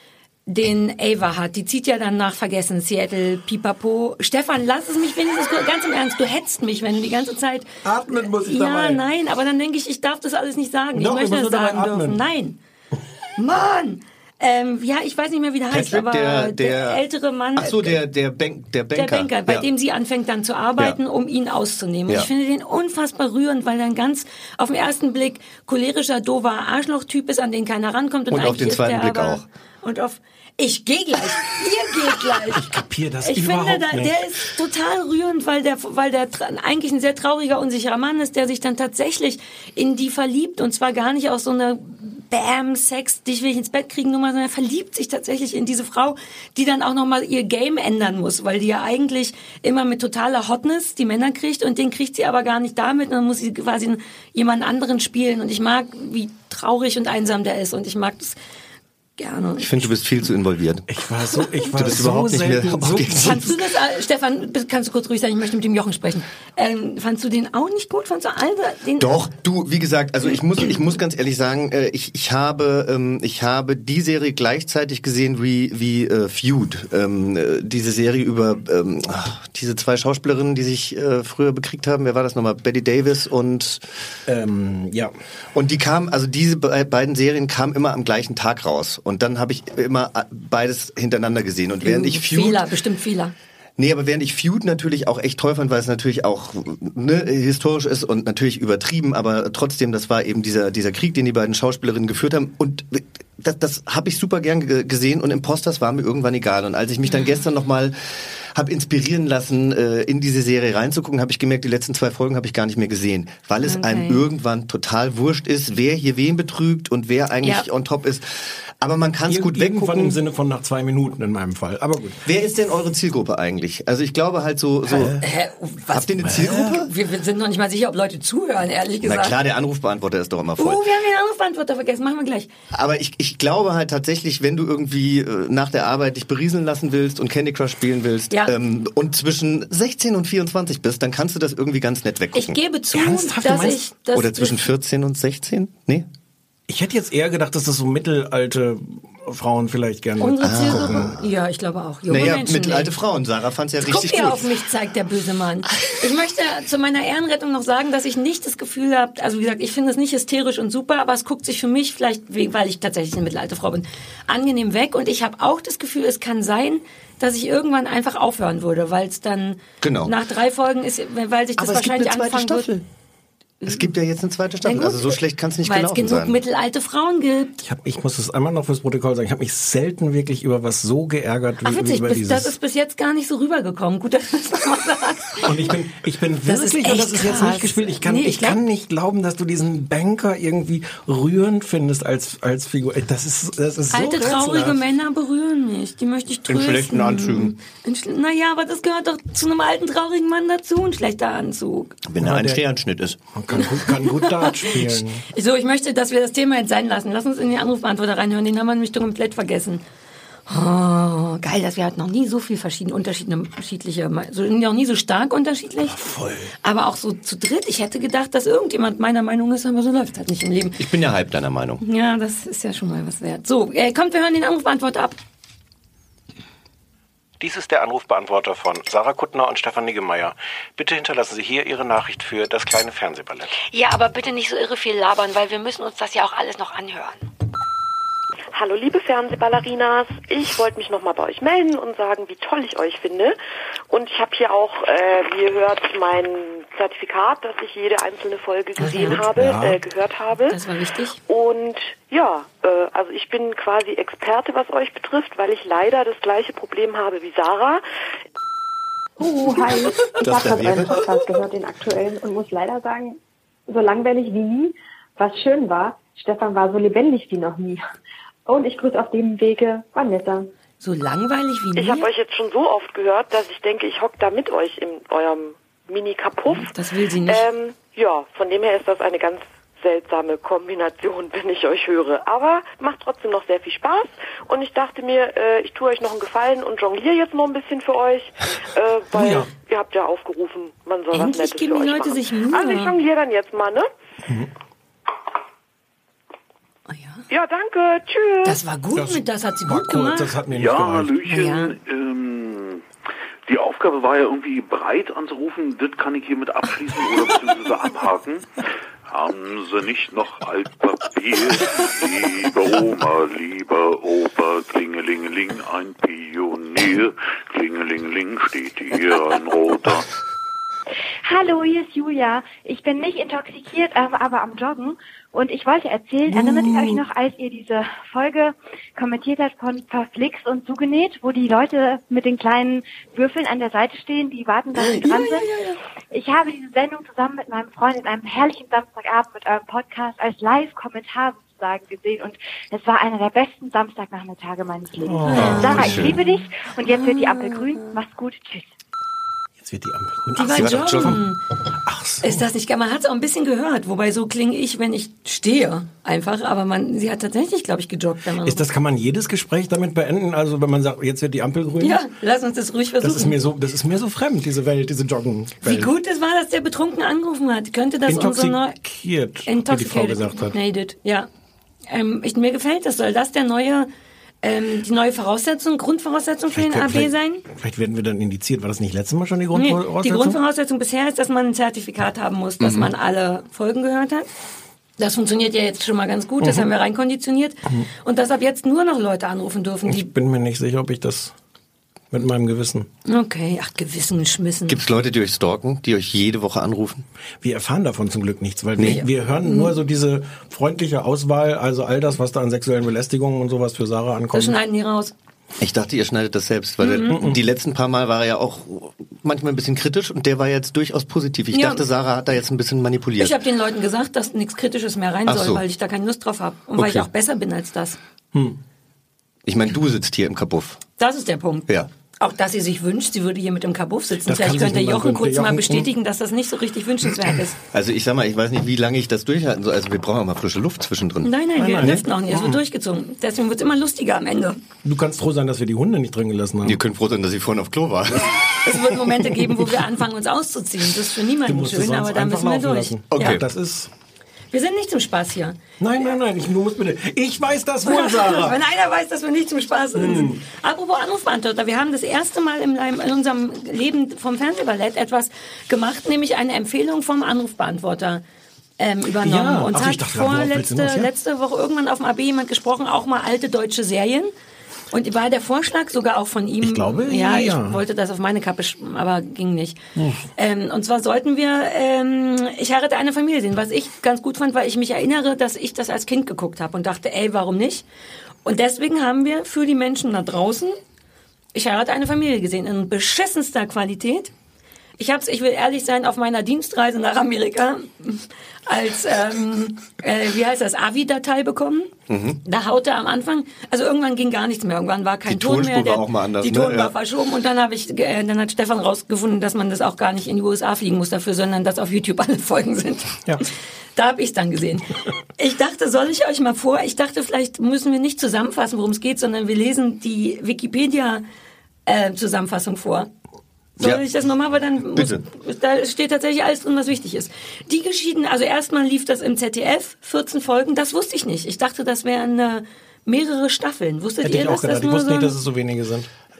den Ava hat. Die zieht ja dann nach Vergessen, Seattle, Pipapo. Stefan, lass es mich wenigstens ganz im Ernst. Du hetzt mich, wenn du die ganze Zeit... Atmen muss ich Ja, dabei. nein, aber dann denke ich darf das alles nicht sagen. Doch, ich möchte du musst das nur sagen dabei dürfen. atmen. Nein. Mann! Ja, ich weiß nicht mehr, wie der heißt, Patrick, aber der ältere Mann... Ach so, der Banker. Der Banker, bei Ja. dem sie anfängt dann zu arbeiten, Ja. um ihn auszunehmen. Ja. Und ich finde den unfassbar rührend, weil er ein ganz auf den ersten Blick cholerischer, doofer Arschloch-Typ ist, an den keiner rankommt. Und Und auf eigentlich den ist zweiten der Blick aber, auch. Und auf... Ich gehe gleich. Ihr geht gleich. Ich kapier das Ich überhaupt finde, nicht. der ist total rührend, weil der eigentlich ein sehr trauriger, unsicherer Mann ist, der sich dann tatsächlich in die verliebt. Und zwar gar nicht aus so einer Bam-Sex, dich will ich ins Bett kriegen Nummer, sondern er verliebt sich tatsächlich in diese Frau, die dann auch nochmal ihr Game ändern muss, weil die ja eigentlich immer mit totaler Hotness die Männer kriegt und den kriegt sie aber gar nicht damit. Und dann muss sie quasi jemand anderen spielen. Und ich mag, wie traurig und einsam der ist. Und ich mag das gerne. Ich finde, du bist viel zu involviert. Ich war so bist überhaupt nicht mehr selten so objektiv. Fandst du das, Stefan, kannst du kurz ruhig sein, ich möchte mit dem Jochen sprechen. Fandst du den auch nicht gut? Fandst du den? Doch, du, wie gesagt, also ich muss ganz ehrlich sagen, ich habe die Serie gleichzeitig gesehen wie Feud, diese Serie über diese zwei Schauspielerinnen, die sich früher bekriegt haben. Wer war das nochmal? Bette Davis und ja. und die kamen, also diese beiden Serien kamen immer am gleichen Tag raus. Und dann habe ich immer beides hintereinander gesehen. Und während ich Feud... Bestimmt Fehler. Nee, aber während ich Feud natürlich auch echt toll fand, weil es natürlich auch historisch ist und natürlich übertrieben, aber trotzdem, das war eben dieser Krieg, den die beiden Schauspielerinnen geführt haben. Und das habe ich super gern gesehen, und Imposters war mir irgendwann egal. Und als ich mich dann gestern nochmal habe inspirieren lassen, in diese Serie reinzugucken, habe ich gemerkt, die letzten 2 Folgen habe ich gar nicht mehr gesehen, weil es einem irgendwann total wurscht ist, wer hier wen betrügt und wer eigentlich on top ist. Aber man kann es gut Irgendwann weggucken. im Sinne von nach 2 Minuten in meinem Fall. Aber gut. Wer ist denn eure Zielgruppe eigentlich? Also ich glaube halt so Was? habt ihr eine Zielgruppe? Wir sind noch nicht mal sicher, ob Leute zuhören, ehrlich Na gesagt. klar, der Anrufbeantworter ist doch immer voll. Wir haben den Anrufbeantworter vergessen, machen wir gleich. Aber ich glaube halt tatsächlich, wenn du irgendwie nach der Arbeit dich berieseln lassen willst und Candy Crush spielen willst und zwischen 16 und 24 bist, dann kannst du das irgendwie ganz nett weggucken. Ich gebe zu, Ernsthaft? dass Du meinst- ich... dass Oder zwischen 14 und 16? Nee? Ich hätte jetzt eher gedacht, dass das so mittelalte Frauen vielleicht gerne Unsere gucken. Zielgruppe? Ja, ich glaube auch. Junge Naja, Menschen. mittelalte Frauen. Sarah fand's ja Guck richtig dir gut. auf mich, zeigt der böse Mann. Ich möchte zu meiner Ehrenrettung noch sagen, dass ich nicht das Gefühl habe, also wie gesagt, ich finde es nicht hysterisch und super, aber es guckt sich für mich, vielleicht weil ich tatsächlich eine mittelalte Frau bin, angenehm weg. Und ich habe auch das Gefühl, es kann sein, dass ich irgendwann einfach aufhören würde, weil es dann nach 3 Folgen ist, weil sich das Aber es gibt wahrscheinlich eine zweite anfangen Staffel. wird. Es gibt ja jetzt eine zweite Staffel, Na gut, also so schlecht kann es nicht weil es gelaufen genug sein. mittelalte Frauen gibt. Ich muss das einmal noch fürs Protokoll sagen. Ich habe mich selten wirklich über was so geärgert Ach wie witzig, über dieses. das ist bis jetzt gar nicht so rübergekommen. Gut, dass du das nochmal sagst. Und ich bin Das ist wirklich, und das echt ist jetzt krass. nicht gespielt, ich Nee, ich kann nicht glauben, dass du diesen Banker irgendwie rührend findest als Figur. Das ist so Alte, traurige rätselhaft. Männer berühren mich. Die möchte ich trösten. In schlechten Anzügen. Naja, aber das gehört doch zu einem alten, traurigen Mann dazu, ein schlechter Anzug. Wenn er ein Sternschnitt ist. Man kann gut Dart spielen. So, ich möchte, dass wir das Thema jetzt sein lassen. Lass uns in den Anrufbeantworter reinhören. Den haben wir nämlich komplett vergessen. Oh, geil, dass wir halt noch nie so viel unterschiedliche, noch nie so stark unterschiedlich. Voll. Aber auch so zu dritt. Ich hätte gedacht, dass irgendjemand meiner Meinung ist, aber so läuft halt nicht im Leben. Ich bin ja halb deiner Meinung. Ja, das ist ja schon mal was wert. So, kommt, wir hören den Anrufbeantworter ab. Dies ist der Anrufbeantworter von Sarah Kuttner und Stefan Niggemeier. Bitte hinterlassen Sie hier Ihre Nachricht für das kleine Fernsehballett. Ja, aber bitte nicht so irre viel labern, weil wir müssen uns das ja auch alles noch anhören. Hallo liebe Fernsehballerinas, ich wollte mich nochmal bei euch melden und sagen, wie toll ich euch finde. Und ich habe hier auch, wie ihr hört, mein Zertifikat, dass ich jede einzelne Folge gesehen habe, gehört habe. Das war wichtig. Und ja, also ich bin quasi Experte, was euch betrifft, weil ich leider das gleiche Problem habe wie Sarah. Hi. Ich habe gerade einen Podcast gehört, den aktuellen, und muss leider sagen, so langweilig wie nie. Was schön war, Stefan war so lebendig wie noch nie. Und ich grüße auf dem Wege Vanessa. So langweilig wie nie? Ich habe euch jetzt schon so oft gehört, dass ich denke, ich hocke da mit euch in eurem Mini-Kapuff. Das will sie nicht. Ja, von dem her ist das eine ganz seltsame Kombination, wenn ich euch höre. Aber macht trotzdem noch sehr viel Spaß. Und ich dachte mir, ich tue euch noch einen Gefallen und jongliere jetzt noch ein bisschen für euch. Weil ihr habt ja aufgerufen, man soll Endlich was Nettes geben für die euch Leute machen. sich Mühe. Also ich jongliere dann jetzt mal, ne? Oh ja. Ja, danke. Tschüss. Das war gut, das hat sie gut gemacht. Das hat mir nicht gereicht. Hallöchen. Ja. Die Aufgabe war ja irgendwie bereit anzurufen. Das kann ich hiermit abschließen oder beziehungsweise abhaken. Haben Sie nicht noch Altpapier? Liebe Oma, lieber Opa, klingelingeling, ein Pionier. Klingelingeling, steht hier ein roter. Hallo, hier ist Julia. Ich bin nicht intoxikiert, aber am Joggen. Und ich wollte erzählen, erinnert ihr euch noch, als ihr diese Folge kommentiert habt von Verflixt und Zugenäht, wo die Leute mit den kleinen Würfeln an der Seite stehen, die warten, dass sie dran sind? Ich habe diese Sendung zusammen mit meinem Freund in einem herrlichen Samstagabend mit eurem Podcast als Live-Kommentar sozusagen gesehen. Und es war einer der besten Samstagnachmittage meines Lebens. Sarah, ich liebe dich. Und jetzt wird die Ampel grün. Mach's gut. Tschüss. Jetzt wird die Ampel grün. Die war joggen. Ach so. Ist das nicht geil? Man hat es auch ein bisschen gehört, wobei so klinge ich, wenn ich stehe, einfach. Aber sie hat tatsächlich, glaube ich, gejoggt. Kann man jedes Gespräch damit beenden? Also wenn man sagt, jetzt wird die Ampel grün? Ja, lass uns das ruhig versuchen. Das ist mir so fremd, diese Welt, diese Joggen-Welt. Wie gut es war, dass der betrunken angerufen hat. Könnte das Intoxikiert, wie die Frau gesagt hat. Ja. Mir gefällt das. Soll das die neue Grundvoraussetzung für den AB sein? Vielleicht werden wir dann indiziert. War das nicht letztes Mal schon die Grundvoraussetzung? Nee, die Grundvoraussetzung bisher ist, dass man ein Zertifikat haben muss, dass man alle Folgen gehört hat. Das funktioniert ja jetzt schon mal ganz gut, das haben wir reinkonditioniert. Und dass ab jetzt nur noch Leute anrufen dürfen. Ich bin mir nicht sicher, ob ich das mit meinem Gewissen. Okay, Gewissen schmissen. Gibt's Leute, die euch stalken, die euch jede Woche anrufen? Wir erfahren davon zum Glück nichts, weil wir hören nur so diese freundliche Auswahl, also all das, was da an sexuellen Belästigungen und sowas für Sarah ankommt. Das schneiden die raus. Ich dachte, ihr schneidet das selbst, weil die letzten paar Mal war er ja auch manchmal ein bisschen kritisch und der war jetzt durchaus positiv. Ich dachte, Sarah hat da jetzt ein bisschen manipuliert. Ich habe den Leuten gesagt, dass nichts Kritisches mehr rein soll, weil ich da keine Lust drauf habe und weil ich auch besser bin als das. Ich meine, du sitzt hier im Kabuff. Das ist der Punkt. Ja. Auch, dass sie sich wünscht, sie würde hier mit dem Kabuff sitzen. Das Vielleicht könnte Jochen kurz mal bestätigen, dass das nicht so richtig wünschenswert ist. Also ich sag mal, ich weiß nicht, wie lange ich das durchhalten soll. Also wir brauchen auch mal frische Luft zwischendrin. Nein, wir lüften auch nicht. Es wird durchgezogen. Deswegen wird es immer lustiger am Ende. Du kannst froh sein, dass wir die Hunde nicht drin gelassen haben. Ihr könnt froh sein, dass ich vorhin auf Klo war. Es wird Momente geben, wo wir anfangen, uns auszuziehen. Das ist für niemanden schön, aber da müssen wir durch. Okay, ja. das ist... Wir sind nicht zum Spaß hier. Nein, du musst bitte. Ich weiß das wohl, Sarah. Wenn einer weiß, dass wir nicht zum Spaß sind. Apropos Anrufbeantworter, wir haben das erste Mal in unserem Leben vom Fernsehballett etwas gemacht, nämlich eine Empfehlung vom Anrufbeantworter übernommen. Ja. Uns hat letzte Woche irgendwann auf dem AB jemand gesprochen, auch mal alte deutsche Serien. Und war der Vorschlag sogar auch von ihm? Ich glaube, ja. Ich wollte das auf meine Kappe, aber ging nicht. Und zwar sollten wir Ich heirate eine Familie sehen, was ich ganz gut fand, weil ich mich erinnere, dass ich das als Kind geguckt habe und dachte, warum nicht? Und deswegen haben wir für die Menschen da draußen Ich heirate eine Familie gesehen, in beschissenster Qualität. Ich will ehrlich sein, auf meiner Dienstreise nach Amerika als, AVI-Datei bekommen. Da haute am Anfang, also irgendwann ging gar nichts mehr. Irgendwann war kein Ton mehr. Die Tonspur war auch mal anders. Die Ton war verschoben und dann hat Stefan rausgefunden, dass man das auch gar nicht in die USA fliegen muss dafür, sondern dass auf YouTube alle Folgen sind. Ja. Da habe ich es dann gesehen. Ich dachte, ich dachte, vielleicht müssen wir nicht zusammenfassen, worum es geht, sondern wir lesen die Wikipedia-Zusammenfassung vor. Soll ich das nochmal? Aber dann da steht tatsächlich alles drin, was wichtig ist. Die Geschichten, also erstmal lief das im ZDF, 14 Folgen, das wusste ich nicht. Ich dachte, das wären mehrere Staffeln. Wusstet ihr das? Ich wusste nicht, dass es so wenige sind.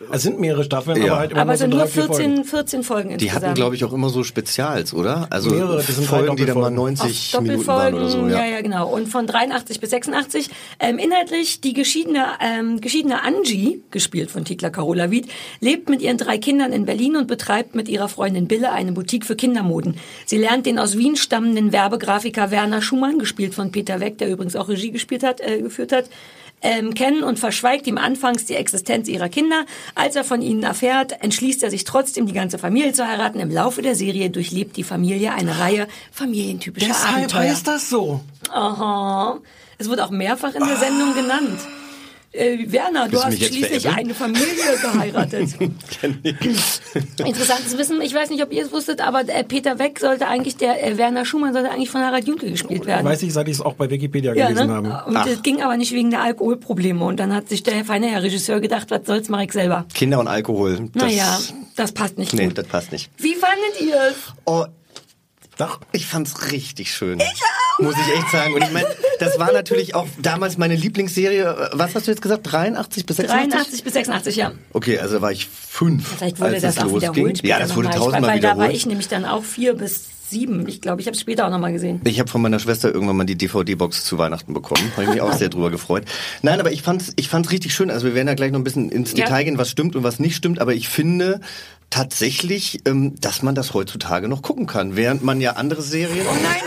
Es sind mehrere Staffeln, aber halt immer aber nur so sind nur 14 Folgen insgesamt. Die hatten, glaube ich, auch immer so Spezials, oder? Also mehrere, das sind Folgen, die dann mal Doppelfolgen. 90 Minuten waren oder so. Ja, genau. Und von 83 bis 86 inhaltlich die geschiedene Angie, gespielt von Tikla Carola-Wied, lebt mit ihren 3 Kindern in Berlin und betreibt mit ihrer Freundin Bille eine Boutique für Kindermoden. Sie lernt den aus Wien stammenden Werbegrafiker Werner Schumann, gespielt von Peter Weck, der übrigens auch Regie geführt hat, kennen und verschweigt ihm anfangs die Existenz ihrer Kinder. Als er von ihnen erfährt, entschließt er sich trotzdem, die ganze Familie zu heiraten. Im Laufe der Serie durchlebt die Familie eine Reihe familientypischer Abenteuer. Deshalb heißt das so. Aha. Es wird auch mehrfach in der Sendung genannt. Werner, du hast schließlich eine Familie geheiratet. Interessantes Wissen, ich weiß nicht, ob ihr es wusstet, aber Peter Weck sollte eigentlich, Werner Schumann sollte eigentlich von Harald Junke gespielt werden. Weiß ich, seit ich es auch bei Wikipedia gelesen habe. Und das ging aber nicht wegen der Alkoholprobleme. Und dann hat sich der feine Herr Regisseur gedacht, was soll's, mach ich selber. Kinder und Alkohol. Das passt nicht gut. Nee, das passt nicht. Wie fandet ihr es? Oh, Doch. ich fand's richtig schön. Ich auch! Muss ich echt sagen. Und ich meine, das war natürlich auch damals meine Lieblingsserie. Was hast du jetzt gesagt? 83 bis 86? 83 bis 86, ja. Okay, also da war ich 5. Vielleicht wurde als das es auch losging. wiederholt. Ja, das wurde tausendmal weil wiederholt. Da war ich nämlich dann auch 4 bis 7. Ich glaube, ich habe es später auch nochmal gesehen. Ich habe von meiner Schwester irgendwann mal die DVD-Box zu Weihnachten bekommen. Habe ich mich auch sehr drüber gefreut. Nein, aber ich fand's richtig schön. Also wir werden ja gleich noch ein bisschen ins Detail gehen, was stimmt und was nicht stimmt. Aber ich finde tatsächlich, dass man das heutzutage noch gucken kann. Während man ja andere Serien... Oh nein,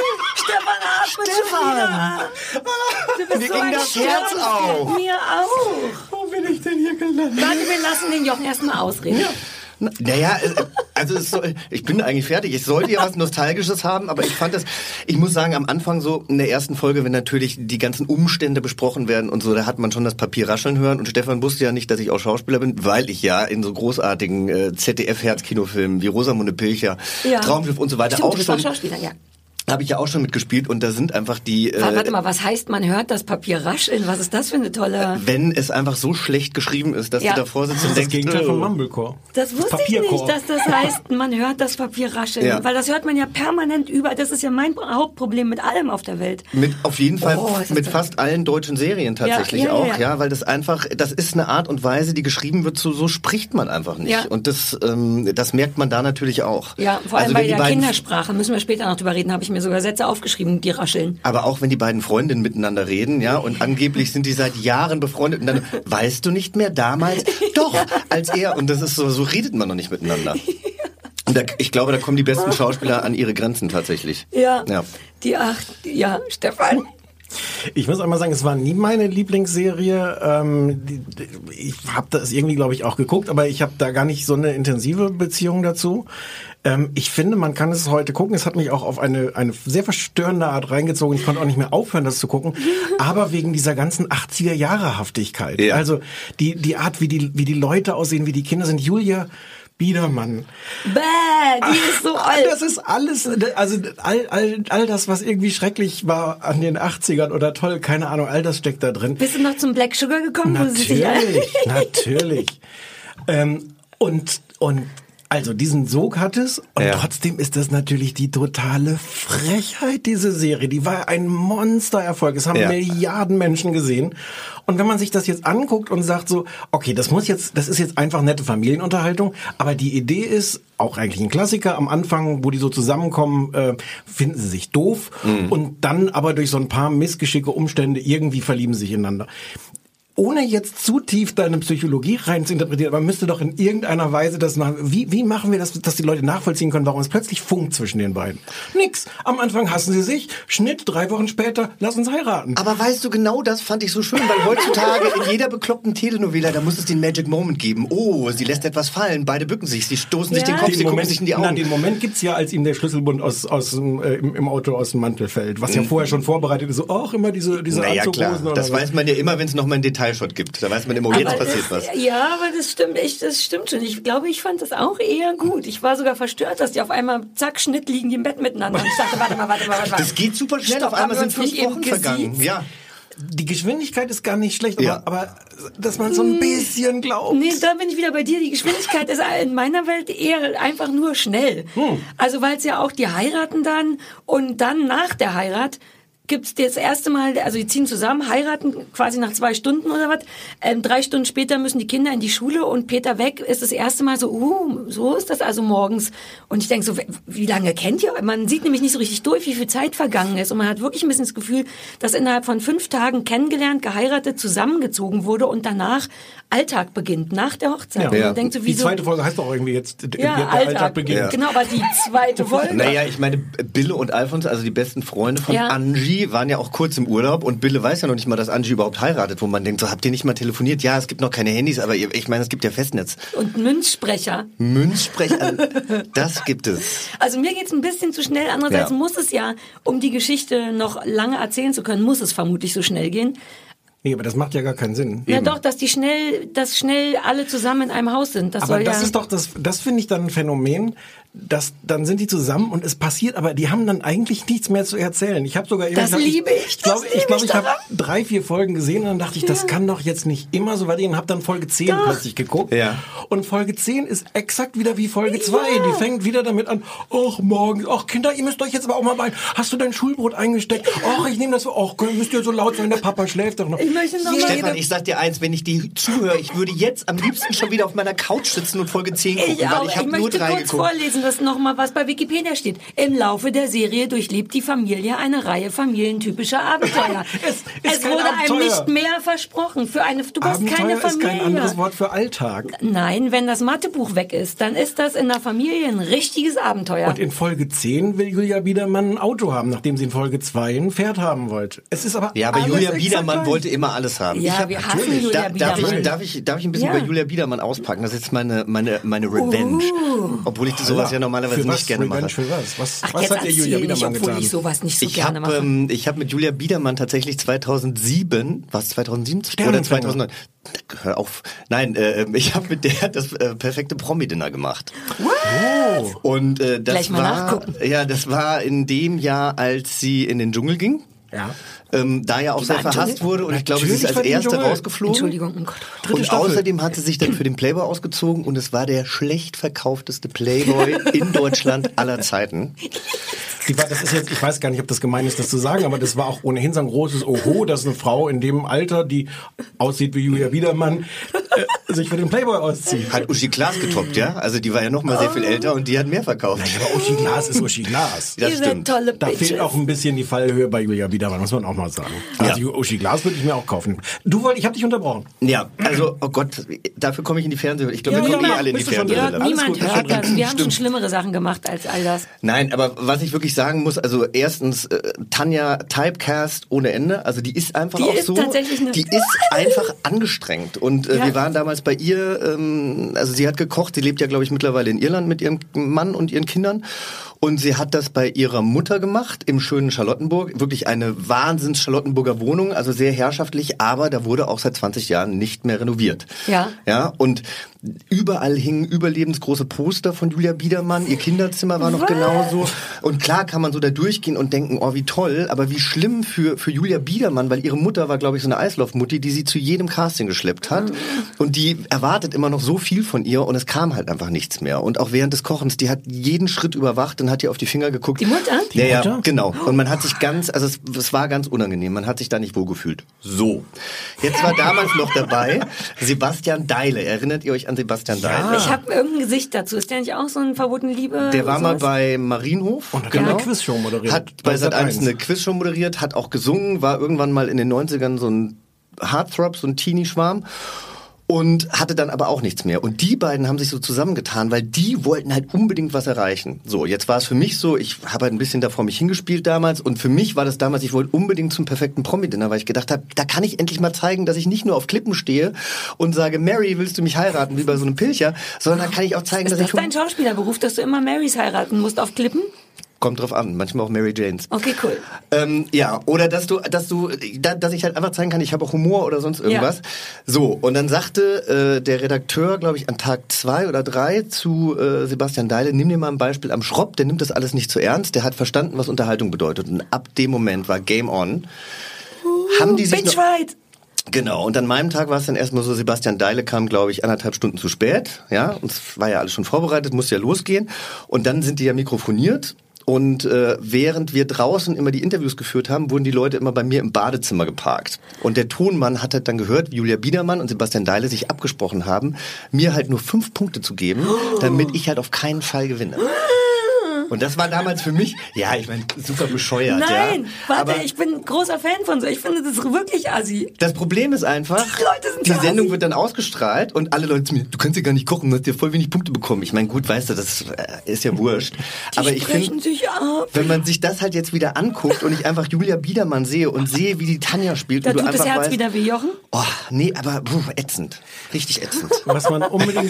Stefan! Du bist Mir so ging ein das Herz auf. Mir auch. Wo bin ich denn hier gelandet? Warte, wir lassen den Jochen erstmal ausreden. Ja. Naja, also ich bin eigentlich fertig. Ich sollte ja was Nostalgisches haben, aber ich muss sagen, am Anfang so in der ersten Folge, wenn natürlich die ganzen Umstände besprochen werden und so, da hat man schon das Papier rascheln hören. Und Stefan wusste ja nicht, dass ich auch Schauspieler bin, weil ich ja in so großartigen ZDF-Herzkinofilmen wie Rosamunde Pilcher, Traumschiff und so weiter Stimmt, auch du schon... bist auch Schauspieler, ja. Habe ich ja auch schon mitgespielt und da sind einfach die... Warte mal, was heißt, man hört das Papier rascheln? Was ist das für eine tolle... Wenn es einfach so schlecht geschrieben ist, dass du davor sitzt und Das denkst... Gegenteil vom Mumblecore. Das wusste ich nicht, dass das heißt, man hört das Papier rascheln. Ja. Weil das hört man ja permanent überall. Das ist ja mein Hauptproblem mit allem auf der Welt. Auf jeden Fall mit toll. fast allen deutschen Serien tatsächlich auch, weil das einfach, das ist eine Art und Weise, die geschrieben wird, so spricht man einfach nicht. Ja. Und das merkt man da natürlich auch. Ja, vor allem Also bei wenn die der beiden- Kindersprache, müssen wir später noch drüber reden, habe ich mir sogar Sätze aufgeschrieben, die rascheln. Aber auch wenn die beiden Freundinnen miteinander reden, ja, und angeblich sind die seit Jahren befreundet und dann, weißt du nicht mehr damals? Doch, als er. Und das ist so redet man noch nicht miteinander. Und ich glaube, da kommen die besten Schauspieler an ihre Grenzen tatsächlich. Ja. Ja. Stefan. Ich muss einmal sagen, es war nie meine Lieblingsserie. Ich habe das irgendwie, glaube ich, auch geguckt, aber ich habe da gar nicht so eine intensive Beziehung dazu. Ich finde, man kann es heute gucken. Es hat mich auch auf eine sehr verstörende Art reingezogen. Ich konnte auch nicht mehr aufhören, das zu gucken. Aber wegen dieser ganzen 80er-Jahre-Haftigkeit. Ja. Also die Art, wie die Leute aussehen, wie die Kinder sind. Julia Biedermann. Die ist so alt. Das ist alles, also all das, was irgendwie schrecklich war an den 80ern oder toll, keine Ahnung, all das steckt da drin. Bist du noch zum Black Sugar gekommen? wo sie sich Natürlich. Und also diesen Sog hat es und trotzdem ist das natürlich die totale Frechheit, diese Serie. Die war ein Monstererfolg. Es haben Milliarden Menschen gesehen. Und wenn man sich das jetzt anguckt und sagt so, okay, das ist jetzt einfach nette Familienunterhaltung, aber die Idee ist auch eigentlich ein Klassiker. Am Anfang, wo die so zusammenkommen, finden sie sich doof und dann aber durch so ein paar missgeschicke Umstände irgendwie verlieben sie sich ineinander. Ohne jetzt zu tief deine Psychologie rein zu interpretieren, man müsste doch in irgendeiner Weise das machen. Wie machen wir das, dass die Leute nachvollziehen können, warum es plötzlich funkt zwischen den beiden? Nix. Am Anfang hassen sie sich, Schnitt, 3 Wochen später, lass uns heiraten. Aber weißt du, genau das fand ich so schön, weil heutzutage in jeder bekloppten Telenovela, da muss es den Magic Moment geben. Oh, sie lässt etwas fallen, beide bücken sich, sie stoßen sich den Kopf, sie gucken sich in die Augen. Den Moment gibt's ja, als ihm der Schlüsselbund im Auto aus dem Mantel fällt, was ja vorher schon vorbereitet ist, so auch immer diese naja, klar, Anzughosen oder das so. weiß man ja immer, wenn es nochmal einen Detailshot gibt. Da weiß man immer, oh, jetzt passiert was. Ja, aber das stimmt schon. Ich glaube, ich fand das auch eher gut. Ich war sogar verstört, dass die auf einmal, zack, Schnitt, liegen die im Bett miteinander. Und ich dachte, warte mal. Das geht super schnell, Stopp, auf einmal haben wir sind uns 5 nicht Wochen eben vergangen. gesiezt? Ja. Die Geschwindigkeit ist gar nicht schlecht, Ja. aber dass man so ein bisschen glaubt. Nee, da bin ich wieder bei dir. Die Geschwindigkeit ist in meiner Welt eher einfach nur schnell. Also weil es ja auch, die heiraten dann und dann nach der Heirat gibt's das erste Mal, also die ziehen zusammen, heiraten quasi nach 2 Stunden oder was. 3 Stunden später müssen die Kinder in die Schule und Peter weg ist das erste Mal so, so ist das also morgens. Und ich denke so, wie lange kennt ihr? Man sieht nämlich nicht so richtig durch, wie viel Zeit vergangen ist. Und man hat wirklich ein bisschen das Gefühl, dass innerhalb von 5 Tagen kennengelernt, geheiratet, zusammengezogen wurde und danach Alltag beginnt, nach der Hochzeit. Ja. Und man denkt so, Die zweite Folge heißt doch irgendwie jetzt, ja, der Alltag beginnt. Ja. Genau, aber die zweite Folge. Naja, ich meine, Bille und Alfons, also die besten Freunde von Angie, waren ja auch kurz im Urlaub und Bille weiß ja noch nicht mal, dass Angie überhaupt heiratet, wo man denkt, so, habt ihr nicht mal telefoniert? Ja, es gibt noch keine Handys, aber ich meine, es gibt ja Festnetz. Und Münzsprecher. Münzsprecher, das gibt es. Also mir geht's ein bisschen zu schnell, andererseits muss es ja, um die Geschichte noch lange erzählen zu können, muss es vermutlich so schnell gehen. Nee, aber das macht ja gar keinen Sinn. Ja, doch, dass schnell alle zusammen in einem Haus sind. Das aber soll das ist doch das finde ich dann ein Phänomen, dann sind die zusammen und es passiert, aber die haben dann eigentlich nichts mehr zu erzählen. Ich habe sogar ich glaube, ich habe 3, 4 Folgen gesehen und dann dachte ich, das kann doch jetzt nicht immer so weitergehen. Habe dann Folge 10 plötzlich geguckt. Ja. Und Folge 10 ist exakt wieder wie Folge 2. Die fängt wieder damit an, Kinder, ihr müsst euch jetzt aber auch mal beeilen. Hast du dein Schulbrot eingesteckt? Ich nehme das so, müsst ihr so laut sein, der Papa schläft doch noch. Stefan, ich sag dir eins, wenn ich die zuhöre, ich würde jetzt am liebsten schon wieder auf meiner Couch sitzen und Folge 10 gucken, weil ich habe nur 3 geguckt. Ich möchte kurz vorlesen, das nochmal, was bei Wikipedia steht. Im Laufe der Serie durchlebt die Familie eine Reihe familientypischer Abenteuer. Es wurde einem nicht mehr versprochen. Du hast keine Familie. Ist kein anderes Wort für Alltag. Nein, wenn das Mathebuch weg ist, dann ist das in der Familie ein richtiges Abenteuer. Und in Folge 10 will Julia Biedermann ein Auto haben, nachdem sie in Folge 2 ein Pferd haben wollte. Es ist aber Julia Biedermann wollte immer alles haben. Ja, wir hassen Julia Biedermann. Darf ich ein bisschen bei Julia Biedermann auspacken? Das ist jetzt meine Revenge. Obwohl ich sowas ja normalerweise nicht gerne mache. Für was hat dir Julia Biedermann getan? Ich sowas nicht so gerne mache. Ich habe mit Julia Biedermann tatsächlich 2007 oder 2009? Hör auf. Nein, ich habe mit der das perfekte Promi-Dinner gemacht. What? Und Gleich mal nachgucken. Ja, das war in dem Jahr, als sie in den Dschungel ging. Ja. Da ja auch sehr verhasst wurde und ich glaube, sie ist als Erste rausgeflogen. Entschuldigung, oh Gott. Und außerdem hat sie sich dann für den Playboy ausgezogen und es war der schlecht verkaufteste Playboy in Deutschland aller Zeiten. Das ist jetzt, ich weiß gar nicht, ob das gemein ist, das zu sagen, aber das war auch ohnehin so ein großes Oho, dass eine Frau in dem Alter, die aussieht wie Julia Biedermann, sich für den Playboy auszieht. Hat Uschi Glas getoppt, ja? Also die war ja noch mal sehr viel älter und die hat mehr verkauft. Ja, aber Uschi Glas ist Uschi Glas. Das stimmt. Tolle da fehlt auch ein bisschen die Fallhöhe bei Julia Biedermann, muss man auch mal sagen. Also Uschi Glas würde ich mir auch kaufen. Ich habe dich unterbrochen. Ja, also, oh Gott, dafür komme ich in die Fernsehwelle. Ich glaube, wir kommen alle in die Fernsehwelle. Niemand hört das. Wir haben schon schlimmere Sachen gemacht als all das. Nein, aber was ich wirklich sagen muss, also erstens, Tanja Typecast ohne Ende, also die ist einfach die ist einfach angestrengt und wir waren damals bei ihr, also sie hat gekocht, sie lebt ja glaube ich mittlerweile in Irland mit ihrem Mann und ihren Kindern und sie hat das bei ihrer Mutter gemacht im schönen Charlottenburg, wirklich eine wahnsinns Charlottenburger Wohnung, also sehr herrschaftlich, aber da wurde auch seit 20 Jahren nicht mehr renoviert. Ja, und überall hingen überlebensgroße Poster von Julia Biedermann, ihr Kinderzimmer war noch genauso und klar kann man so da durchgehen und denken, oh wie toll, aber wie schlimm für Julia Biedermann, weil ihre Mutter war glaube ich so eine Eislaufmutti, die sie zu jedem Casting geschleppt hat und die erwartet immer noch so viel von ihr und es kam halt einfach nichts mehr und auch während des Kochens, die hat jeden Schritt überwacht und hat ihr auf die Finger geguckt. Die Mutter? Ja, genau. Und man hat sich es war ganz unangenehm, man hat sich da nicht wohl gefühlt. So. Jetzt war damals noch dabei Sebastian Deile. Erinnert ihr euch an Sebastian Deile? Ich habe irgendein Gesicht dazu. Ist der nicht auch so ein verbotene Liebe? Der war mal bei Marienhof. Und hat eine Quizshow moderiert. Hat bei Sat.1 eine Quizshow moderiert, hat auch gesungen, war irgendwann mal in den 90ern so ein Heartthrob, so ein Teenie-Schwarm. Und hatte dann aber auch nichts mehr. Und die beiden haben sich so zusammengetan, weil die wollten halt unbedingt was erreichen. So, jetzt war es für mich so, ich habe halt ein bisschen da vor mich hingespielt damals. Und für mich war das damals, ich wollte unbedingt zum perfekten Promi-Dinner, weil ich gedacht habe, da kann ich endlich mal zeigen, dass ich nicht nur auf Klippen stehe und sage, Mary, willst du mich heiraten, wie bei so einem Pilcher, sondern da kann ich auch zeigen, dass ich... Ist das dein Schauspielerberuf, dass du immer Marys heiraten musst auf Klippen? Kommt drauf an, manchmal auch Mary Janes. Okay, cool. Oder dass ich halt einfach zeigen kann, ich habe auch Humor oder sonst irgendwas. Ja. So, und dann sagte der Redakteur, glaube ich, an Tag 2 oder 3 zu Sebastian Deile, nimm dir mal ein Beispiel am Schropp, der nimmt das alles nicht zu ernst, der hat verstanden, was Unterhaltung bedeutet. Und ab dem Moment war Game On. Haben die sich Genau, und an meinem Tag war es dann erstmal so, Sebastian Deile kam, glaube ich, 1,5 Stunden zu spät, ja, und es war ja alles schon vorbereitet, musste ja losgehen, und dann sind die ja mikrofoniert, Und während wir draußen immer die Interviews geführt haben, wurden die Leute immer bei mir im Badezimmer geparkt. Und der Tonmann hat halt dann gehört, wie Julia Biedermann und Sebastian Deile sich abgesprochen haben, mir halt nur 5 Punkte zu geben, damit ich halt auf keinen Fall gewinne. Und das war damals für mich, ja, ich meine, super bescheuert. Nein, ja. warte, Aber ich bin großer Fan von so. Ich finde das wirklich assi. das Problem ist einfach, die Sendung wird dann ausgestrahlt und alle Leute zu mir, du kannst ja gar nicht kochen, du hast ja voll wenig Punkte bekommen. Ich meine, gut, weißt du, das ist ja wurscht. Aber ich finde, wenn man sich das halt jetzt wieder anguckt und ich einfach Julia Biedermann sehe und sehe, wie die Tanja spielt, da und du tut einfach das Herz weißt, wieder wie Jochen? oh, nee, aber ätzend. Richtig ätzend. Was man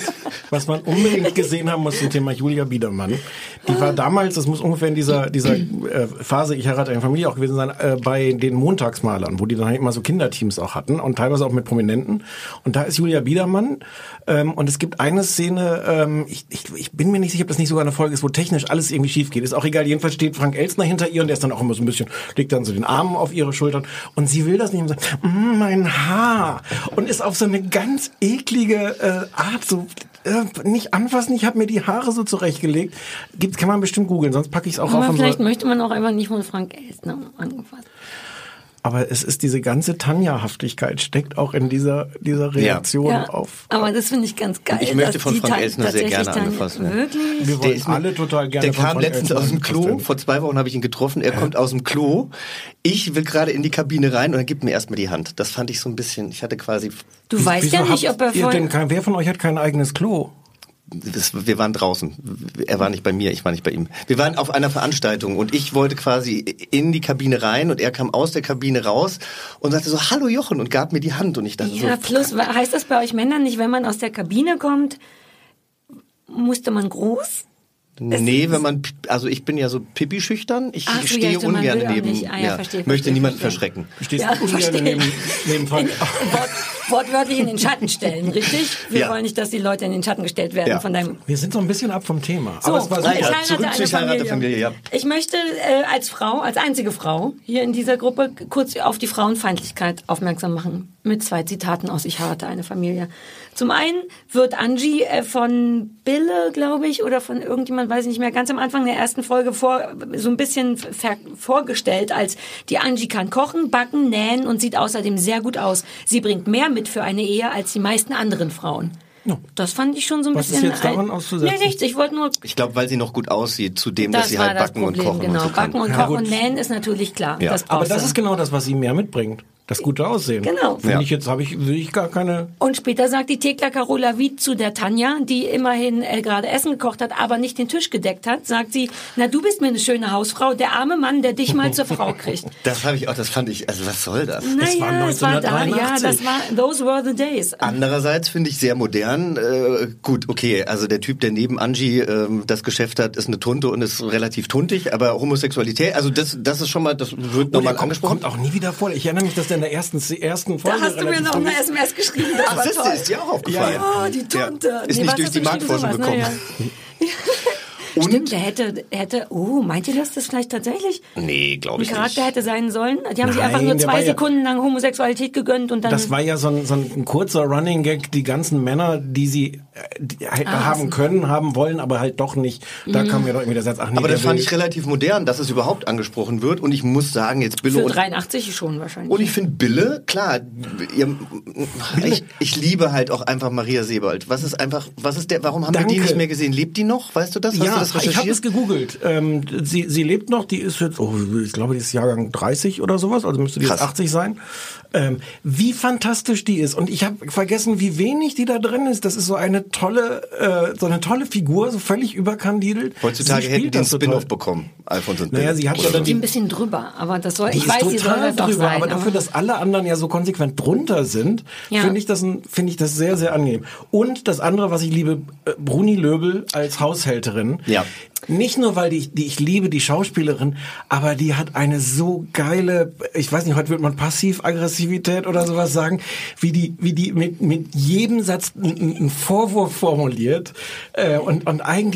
unbedingt gesehen haben muss zum Thema Julia Biedermann. Die war damals, das muss ungefähr in dieser Phase, ich heirate eine Familie auch gewesen sein, bei den Montagsmalern, wo die dann halt immer so Kinderteams auch hatten und teilweise auch mit Prominenten. Und da ist Julia Biedermann und es gibt eine Szene, ich bin mir nicht sicher, ob das nicht sogar eine Folge ist, wo technisch alles irgendwie schief geht. Ist auch egal, jedenfalls steht Frank Elstner hinter ihr und der ist dann auch immer so ein bisschen, legt dann so den Arm auf ihre Schultern und sie will das nicht und sagt, mein Haar, und ist auf so eine ganz eklige Art so, nicht anfassen, ich habe mir die Haare so zurechtgelegt. Kann man bestimmt googeln, sonst packe ich es auch auf. Aber vielleicht möchte man auch einfach nicht von Frank Elstner angefasst. Aber es ist diese ganze Tanja-Haftigkeit steckt auch in dieser Reaktion auf. Aber das finde ich ganz geil. Ich möchte von Frank Elstner sehr gerne angefasst werden. Wirklich? Wir wollen alle total gerne Der von kam Frank letztens Elstner aus dem Klo, angefasst vor 2 Wochen habe ich ihn getroffen, er kommt aus dem Klo, ich will gerade in die Kabine rein und er gibt mir erstmal die Hand. Das fand ich so ein bisschen, ich hatte quasi... Du weißt ja nicht, ob er wer von euch hat kein eigenes Klo? Wir waren draußen. Er war nicht bei mir, ich war nicht bei ihm. Wir waren auf einer Veranstaltung und ich wollte quasi in die Kabine rein und er kam aus der Kabine raus und sagte so, hallo Jochen, und gab mir die Hand und ich dachte so... Ja, plus, heißt das bei euch Männern nicht, wenn man aus der Kabine kommt, musste man groß? Nee, also ich bin ja so pipi-schüchtern, ich stehe ungern neben, möchte niemanden verschrecken. Du stehst ungern neben Frank. Wortwörtlich in den Schatten stellen, richtig? Wir wollen nicht, dass die Leute in den Schatten gestellt werden von deinem... Wir sind so ein bisschen ab vom Thema. So, aber es war ich heirate Familie. Ja. Ich möchte als einzige Frau hier in dieser Gruppe kurz auf die Frauenfeindlichkeit aufmerksam machen. Mit 2 Zitaten aus Ich heirate eine Familie. Zum einen wird Angie von Bille, glaube ich, oder von irgendjemand, weiß ich nicht mehr, ganz am Anfang der ersten Folge so ein bisschen vorgestellt als die Angie kann kochen, backen, nähen und sieht außerdem sehr gut aus. Sie bringt mehr mit für eine Ehe als die meisten anderen Frauen. Ja. Das fand ich schon so ein bisschen... Was ist jetzt daran auszusetzen? Nee, nichts, ich wollte nur... Ich glaube, weil sie noch gut aussieht, zu dem, dass sie halt backen und kochen. Genau, und so backen und kochen und nähen ist natürlich klar. Ja. Aber das ist genau das, was sie mehr mitbringt. Das gute Aussehen. Genau. Will ich gar keine... Und später sagt die Thekla Carola Wied zu der Tanja, die immerhin gerade Essen gekocht hat, aber nicht den Tisch gedeckt hat, sagt sie, na, du bist mir eine schöne Hausfrau, der arme Mann, der dich mal zur Frau kriegt. Das fand ich, also was soll das? Es war 1983. Those were the days. Andererseits finde ich sehr modern. Gut, okay, also der Typ, der neben Angie das Geschäft hat, ist eine Tunte und ist relativ tuntig, aber Homosexualität, also das ist schon mal, das wird nochmal angesprochen. Kommt auch nie wieder vor. Ich erinnere mich, dass der in der ersten Folge... Da hast du mir noch eine SMS geschrieben, das war toll. Ist dir auch aufgefallen. Ja, die Tunte. Ja, ist nicht durch die Marktforschung gekommen. Ja. Und? Stimmt, der hätte, meint ihr das vielleicht tatsächlich? Nee, glaube ich nicht. Ein Charakter hätte sein sollen? Die haben sich einfach nur 2 Sekunden lang Homosexualität gegönnt und dann... Das war ja so ein kurzer Running Gag, die ganzen Männer, die sie haben können, haben wollen, aber halt doch nicht. Da kam ja doch irgendwie der Satz, ach nee. Aber das fand ich relativ modern, dass es überhaupt angesprochen wird und ich muss sagen, jetzt Bille... Für 83 schon wahrscheinlich. Und ich finde Bille, klar, ich liebe halt auch einfach Maria Sebald. Warum haben wir die nicht mehr gesehen? Lebt die noch? Weißt du das? Ja, ich habe es gegoogelt. Sie lebt noch, die ist jetzt, ich glaube, die ist Jahrgang 30 oder sowas, also müsste die jetzt 80 sein. Wie fantastisch die ist. Und ich habe vergessen, wie wenig die da drin ist. Das ist so eine tolle Figur, so völlig überkandidelt. Heutzutage hätten die einen Spin-off bekommen, Alfons und Bille. Naja, sie hat ja dann ein bisschen drüber, aber das soll, ich weiß, sie soll das auch sein. Aber dafür, dass alle anderen ja so konsequent drunter sind, finde ich das sehr, sehr angenehm. Und das andere, was ich liebe, Bruni Löbel als Haushälterin. Ja. Nicht nur, weil ich liebe die Schauspielerin, aber die hat eine so geile, ich weiß nicht, heute wird man Passiv-Aggressivität oder sowas sagen, wie die mit jedem Satz einen Vorwurf formuliert und eigentlich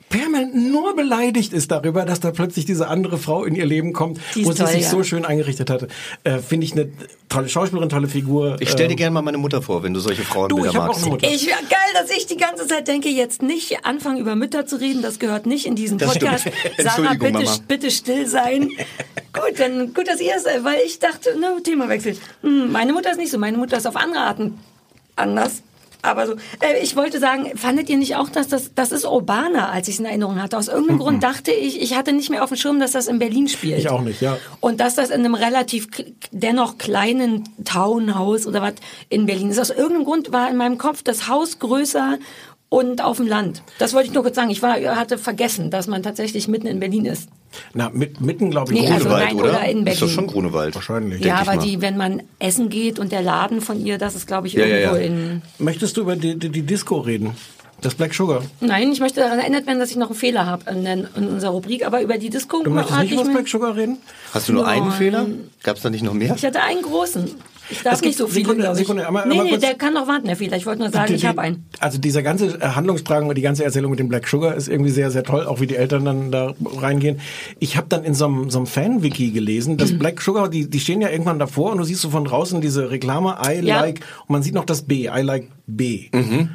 permanent nur beleidigt ist darüber, dass da plötzlich diese andere Frau in ihr Leben kommt, wo sie sich so schön eingerichtet hatte. Finde ich eine tolle Schauspielerin, tolle Figur. Ich stell dir gerne mal meine Mutter vor, wenn du solche Frauenbilder magst. Ich wäre geil, dass ich die ganze Zeit denke, jetzt nicht anfangen über Mütter zu reden, das gehört nicht in diesen Podcast. Sarah, bitte still sein. Gut, dass ihr es, weil ich dachte, Themawechsel. Meine Mutter ist nicht so, meine Mutter ist auf andere Arten anders. Aber so, ich wollte sagen, fandet ihr nicht auch, dass das ist urbaner, als ich es in Erinnerung hatte? Aus irgendeinem Grund dachte ich hatte nicht mehr auf dem Schirm, dass das in Berlin spielt. Ich auch nicht, ja. Und dass das in einem relativ dennoch kleinen Townhaus oder was in Berlin ist. Aus irgendeinem Grund war in meinem Kopf das Haus größer und auf dem Land. Das wollte ich nur kurz sagen. Ich hatte vergessen, dass man tatsächlich mitten in Berlin ist. Na, mitten, glaube ich. Grunewald, oder? In Berlin. Ist das schon Grunewald? Wahrscheinlich. Ja, aber wenn man essen geht und der Laden von ihr, das ist, glaube ich, irgendwo in... Möchtest du über die Disco reden? Das Black Sugar? Nein, ich möchte daran erinnert werden, dass ich noch einen Fehler habe in unserer Rubrik, aber über die Disco... Du möchtest nicht über das Black Sugar reden? Hast du nur einen Fehler? Gab es da nicht noch mehr? Ich hatte einen großen. Ich darf nicht so viele, glaube ich. Nee, der kann noch warten, der Fehler. Ich wollte nur sagen, ich habe einen. Also dieser ganze Handlungsstrang und die ganze Erzählung mit dem Black Sugar ist irgendwie sehr, sehr toll, auch wie die Eltern dann da reingehen. Ich habe dann in so einem Fan-Wiki gelesen, dass Black Sugar, die stehen ja irgendwann davor und du siehst so von draußen diese Reklame, like, und man sieht noch das B, I like B.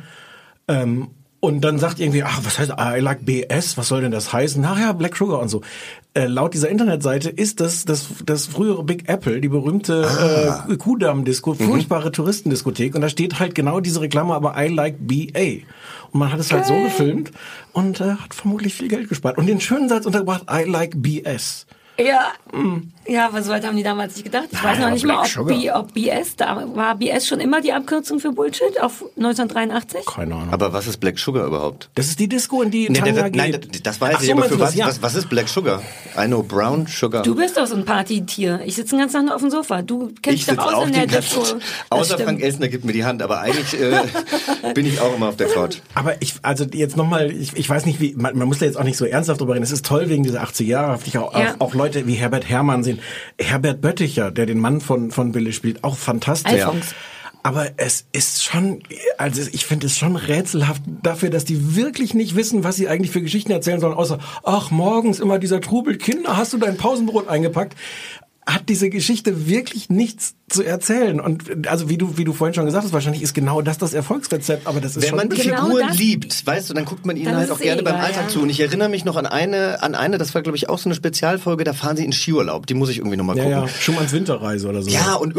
Und dann sagt irgendwie, was heißt I like BS? Was soll denn das heißen? Nachher Black Sugar und so. Laut dieser Internetseite ist das frühere Big Apple, die berühmte Kudamm-Disco, furchtbare Touristendiskothek. Und da steht halt genau diese Reklame, aber I like BA. Und man hat es halt so gefilmt und hat vermutlich viel Geld gespart. Und den schönen Satz untergebracht, I like BS. Ja, aber so weit haben die damals nicht gedacht. Ich weiß noch nicht mal, ob BS, da war BS schon immer die Abkürzung für Bullshit auf 1983? Keine Ahnung. Aber was ist Black Sugar überhaupt? Das ist die Disco, in die Tanja geht. Nein, das weiß ich, aber für was ist Black Sugar? I know Brown Sugar. Du bist doch so ein Partytier. Ich sitze den ganzen Tag nur auf dem Sofa. Du kennst dich doch aus in der Disco. Außer Frank Elsner gibt mir die Hand, aber eigentlich bin ich auch immer auf der Couch. Aber ich weiß nicht, wie, man muss da jetzt auch nicht so ernsthaft drüber reden. Es ist toll wegen dieser 80er Jahre, auch Leute wie Herbert Herrmann sehen. Herbert Bötticher, der den Mann von Billy spielt, auch fantastisch. Alfons. Aber es ist schon, also ich finde es schon rätselhaft dafür, dass die wirklich nicht wissen, was sie eigentlich für Geschichten erzählen sollen, außer, morgens immer dieser Trubel, Kinder, hast du dein Pausenbrot eingepackt? Hat diese Geschichte wirklich nichts zu erzählen. Und also wie du vorhin schon gesagt hast, wahrscheinlich ist genau das Erfolgsrezept, aber das ist wenn man die Figuren liebt, weißt du, dann guckt man ihnen halt auch gerne beim Alltag zu. Und ich erinnere mich noch an eine, das war glaube ich auch so eine Spezialfolge, da fahren sie in Skiurlaub. Die muss ich irgendwie nochmal gucken. Ja, Schumanns Winterreise oder so. Ja, und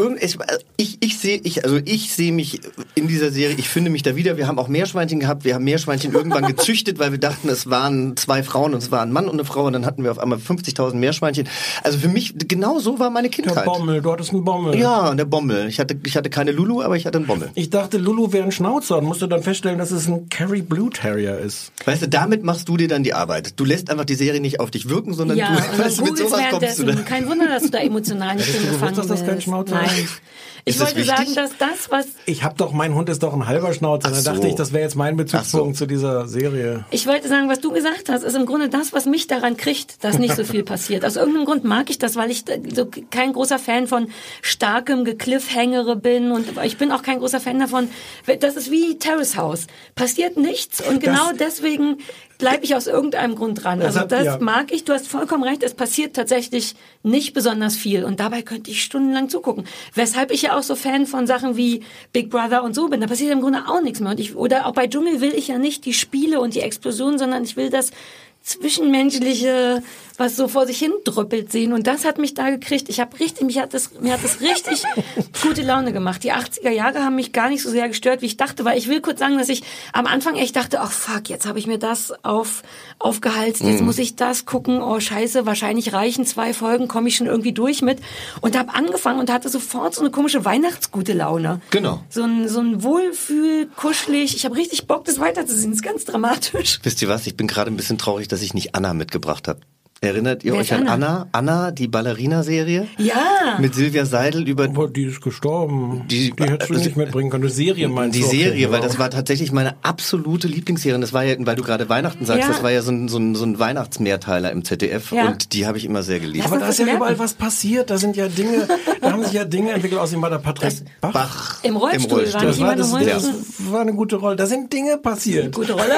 ich sehe mich in dieser Serie, ich finde mich da wieder. Wir haben auch Meerschweinchen gehabt, wir haben Meerschweinchen irgendwann gezüchtet, weil wir dachten, es waren 2 Frauen und es war ein Mann und eine Frau und dann hatten wir auf einmal 50.000 Meerschweinchen. Also für mich, genau so war meine Kindheit. Der Bommel, du hattest einen Bommel. Ja, der Bommel. Ich hatte keine Lulu, aber ich hatte einen Bommel. Ich dachte, Lulu wäre ein Schnauzer und musste dann feststellen, dass es ein Kerry Blue Terrier ist. Weißt du, damit machst du dir dann die Arbeit. Du lässt einfach die Serie nicht auf dich wirken, sondern du mit sowas kommst du da. Kein Wunder, dass du da emotional nicht gefangen bist. Dass das kein Schnauzer ist? Nein. Ich wollte sagen, dass das, was... mein Hund ist doch ein halber Schnauzer. Da dachte ich, das wäre jetzt mein Bezugspunkt zu dieser Serie. Ich wollte sagen, was du gesagt hast, ist im Grunde das, was mich daran kriegt, dass nicht so viel passiert. Aus irgendeinem Grund mag ich das, weil ich so kein großer Fan von starkem Gekliffhängere bin und ich bin auch kein großer Fan davon. Das ist wie Terrace House. Passiert nichts und genau deswegen bleibe ich aus irgendeinem Grund dran. Also das mag ich, du hast vollkommen recht, es passiert tatsächlich nicht besonders viel und dabei könnte ich stundenlang zugucken. Weshalb ich ja auch so Fan von Sachen wie Big Brother und so bin, da passiert im Grunde auch nichts mehr. Oder auch bei Dschungel will ich ja nicht die Spiele und die Explosionen, sondern ich will das Zwischenmenschliche, was so vor sich hin dröppelt sehen. Und das hat mich da gekriegt. Mir hat das richtig gute Laune gemacht. Die 80er Jahre haben mich gar nicht so sehr gestört, wie ich dachte, weil ich will kurz sagen, dass ich am Anfang echt dachte, fuck, jetzt habe ich mir das aufgehalst, jetzt muss ich das gucken, scheiße, wahrscheinlich reichen 2 Folgen, komme ich schon irgendwie durch mit. Und habe angefangen und hatte sofort so eine komische Weihnachtsgute Laune. Genau. So ein Wohlfühl, kuschelig. Ich habe richtig Bock, das weiterzusehen. Das ist ganz dramatisch. Wisst ihr was? Ich bin gerade ein bisschen traurig, dass ich nicht Anna mitgebracht habe. Erinnert ihr Wer euch ist an Anna? Anna, die Ballerina-Serie? Ja. Mit Silvia Seidel über Aber die ist gestorben. Die hättest du nicht mitbringen können. Die Serie meinst die du? Okay, Serie, weil genau. das war tatsächlich meine absolute Lieblingsserie. Und das war ja, weil du gerade Weihnachten sagst, Ja. das war ja so ein Weihnachtsmehrteiler im ZDF. Ja. Und die habe ich immer sehr geliebt. Aber Lass da uns ist ja das merken. überall was passiert. Da haben sich ja Dinge entwickelt, außerdem war der Patrick Bach. Im Rollstuhl. War nicht jemand im Das Rollstuhl? war eine gute Rolle. Da sind Dinge passiert. Gute Rolle?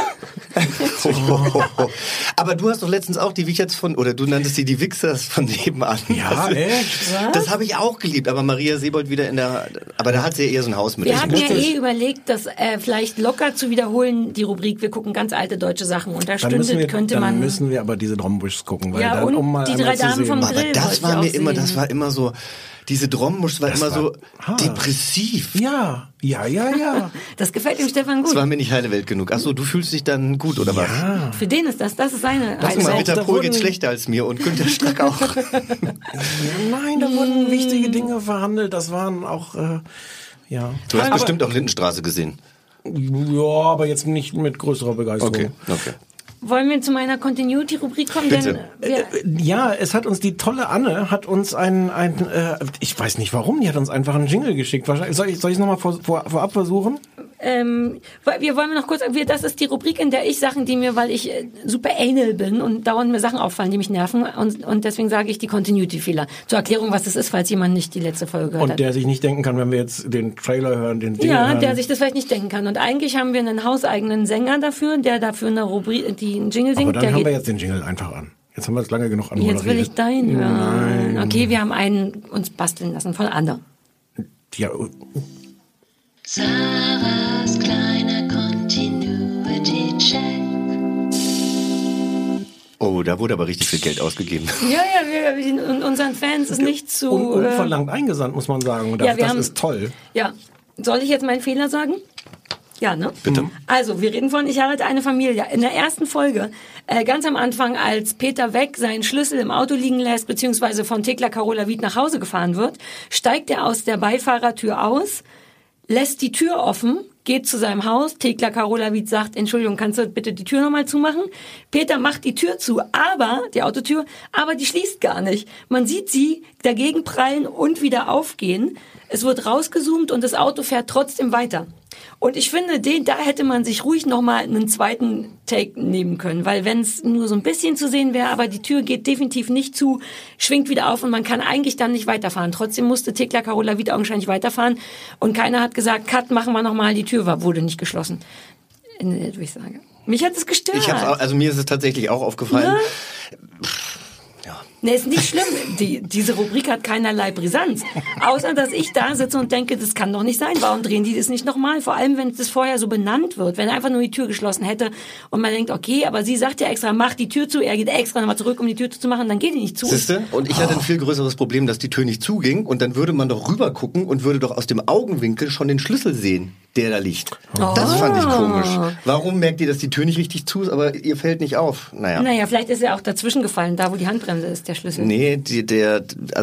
Aber du hast doch letztens auch die Wichers oder du nanntest sie die Wichsers von nebenan. Ja, echt? Das habe ich auch geliebt, aber Maria Sebold wieder aber da hat sie ja eher so ein Haus mit. Wir hatten ja überlegt, das vielleicht locker zu wiederholen, die Rubrik, wir gucken ganz alte deutsche Sachen und da Dann müssen wir aber diese Drombuschs gucken. Weil Ja, dann, und um mal die einmal drei zu Damen sehen. vom Aber Grill das war wollte mir ich auch immer, sehen. das war immer so, diese Drombusch war Das immer war so hart. depressiv. Ja. Das gefällt dem Stefan gut. Das war mir nicht heile Welt genug. Achso, du fühlst dich dann gut, oder was? Für den ist das ist seine Guck mal, Heilwelt. Ritter Pohl geht's schlechter als mir und Günter Strack auch. Nein, da wurden wichtige Dinge verhandelt. Das waren auch, ja. Du hast Aber- bestimmt auch Lindenstraße gesehen. Ja, aber jetzt nicht mit größerer Begeisterung. Okay. Wollen wir zu meiner Continuity-Rubrik kommen? Bitte. Denn Ja, es hat uns die tolle Anne, hat uns ich weiß nicht warum, die hat uns einfach einen Jingle geschickt. Wahrscheinlich, soll ich es nochmal vorab versuchen? wir wollen noch kurz, das ist die Rubrik, in der ich Sachen, weil ich super anal bin und dauernd mir Sachen auffallen, die mich nerven und deswegen sage ich die Continuity-Fehler. Zur Erklärung, was das ist, falls jemand nicht die letzte Folge gehört Und hat. der sich nicht denken kann, wenn wir jetzt den Trailer hören, den Jingle Ja, hören. der sich das vielleicht nicht denken kann. Und eigentlich haben wir einen hauseigenen Sänger dafür, der dafür eine Rubrik, die einen Jingle singt. Aber dann der haben wir geht, jetzt den Jingle einfach an. Jetzt haben wir es lange genug anmoderiert. jetzt will ich deinen hören. Nein. Okay, wir haben einen uns basteln lassen von Anna. Ja, Sarahs kleiner Continuity-Check. Oh, da wurde aber richtig viel Geld ausgegeben. Ja, und unseren Fans ist nicht zu... unverlangt eingesandt, muss man sagen. Und Ja, wir das haben- ist toll. Ja, soll ich jetzt meinen Fehler sagen? Ja, ne? Bitte. Also, wir reden von Ich heirate eine Familie. In der ersten Folge, ganz am Anfang, als Peter Weck seinen Schlüssel im Auto liegen lässt, beziehungsweise von Thekla Carola Wied nach Hause gefahren wird, steigt er aus der Beifahrertür aus, lässt die Tür offen, geht zu seinem Haus. Thekla Carola Wied sagt, Entschuldigung, kannst du bitte die Tür nochmal zumachen? Peter macht die Tür zu, die Autotür, aber die schließt gar nicht. Man sieht sie dagegen prallen und wieder aufgehen. Es wird rausgezoomt und das Auto fährt trotzdem weiter. Und ich finde, da hätte man sich ruhig nochmal einen zweiten Take nehmen können, weil wenn es nur so ein bisschen zu sehen wäre, aber die Tür geht definitiv nicht zu, schwingt wieder auf und man kann eigentlich dann nicht weiterfahren. Trotzdem musste Thekla Carola wieder augenscheinlich weiterfahren und keiner hat gesagt, Cut, machen wir nochmal, die Tür wurde nicht geschlossen. In der Durchsage. Mich hat es gestört. Mir ist es tatsächlich auch aufgefallen. Nee, ist nicht schlimm. Diese Rubrik hat keinerlei Brisanz. Außer, dass ich da sitze und denke, das kann doch nicht sein. Warum drehen die das nicht nochmal? Vor allem, wenn das vorher so benannt wird. Wenn er einfach nur die Tür geschlossen hätte und man denkt, okay, aber sie sagt ja extra, mach die Tür zu. Er geht extra nochmal zurück, um die Tür zu machen. Dann geht die nicht zu. Siehste? Und ich hatte ein viel größeres Problem, dass die Tür nicht zuging. Und dann würde man doch rüber gucken und würde doch aus dem Augenwinkel schon den Schlüssel sehen, der da liegt. Das fand ich komisch. Warum merkt ihr, dass die Tür nicht richtig zu ist, aber ihr fällt nicht auf? Naja, vielleicht ist er auch dazwischen gefallen, da wo die Handbremse ist, der Schlüssel. Nee, der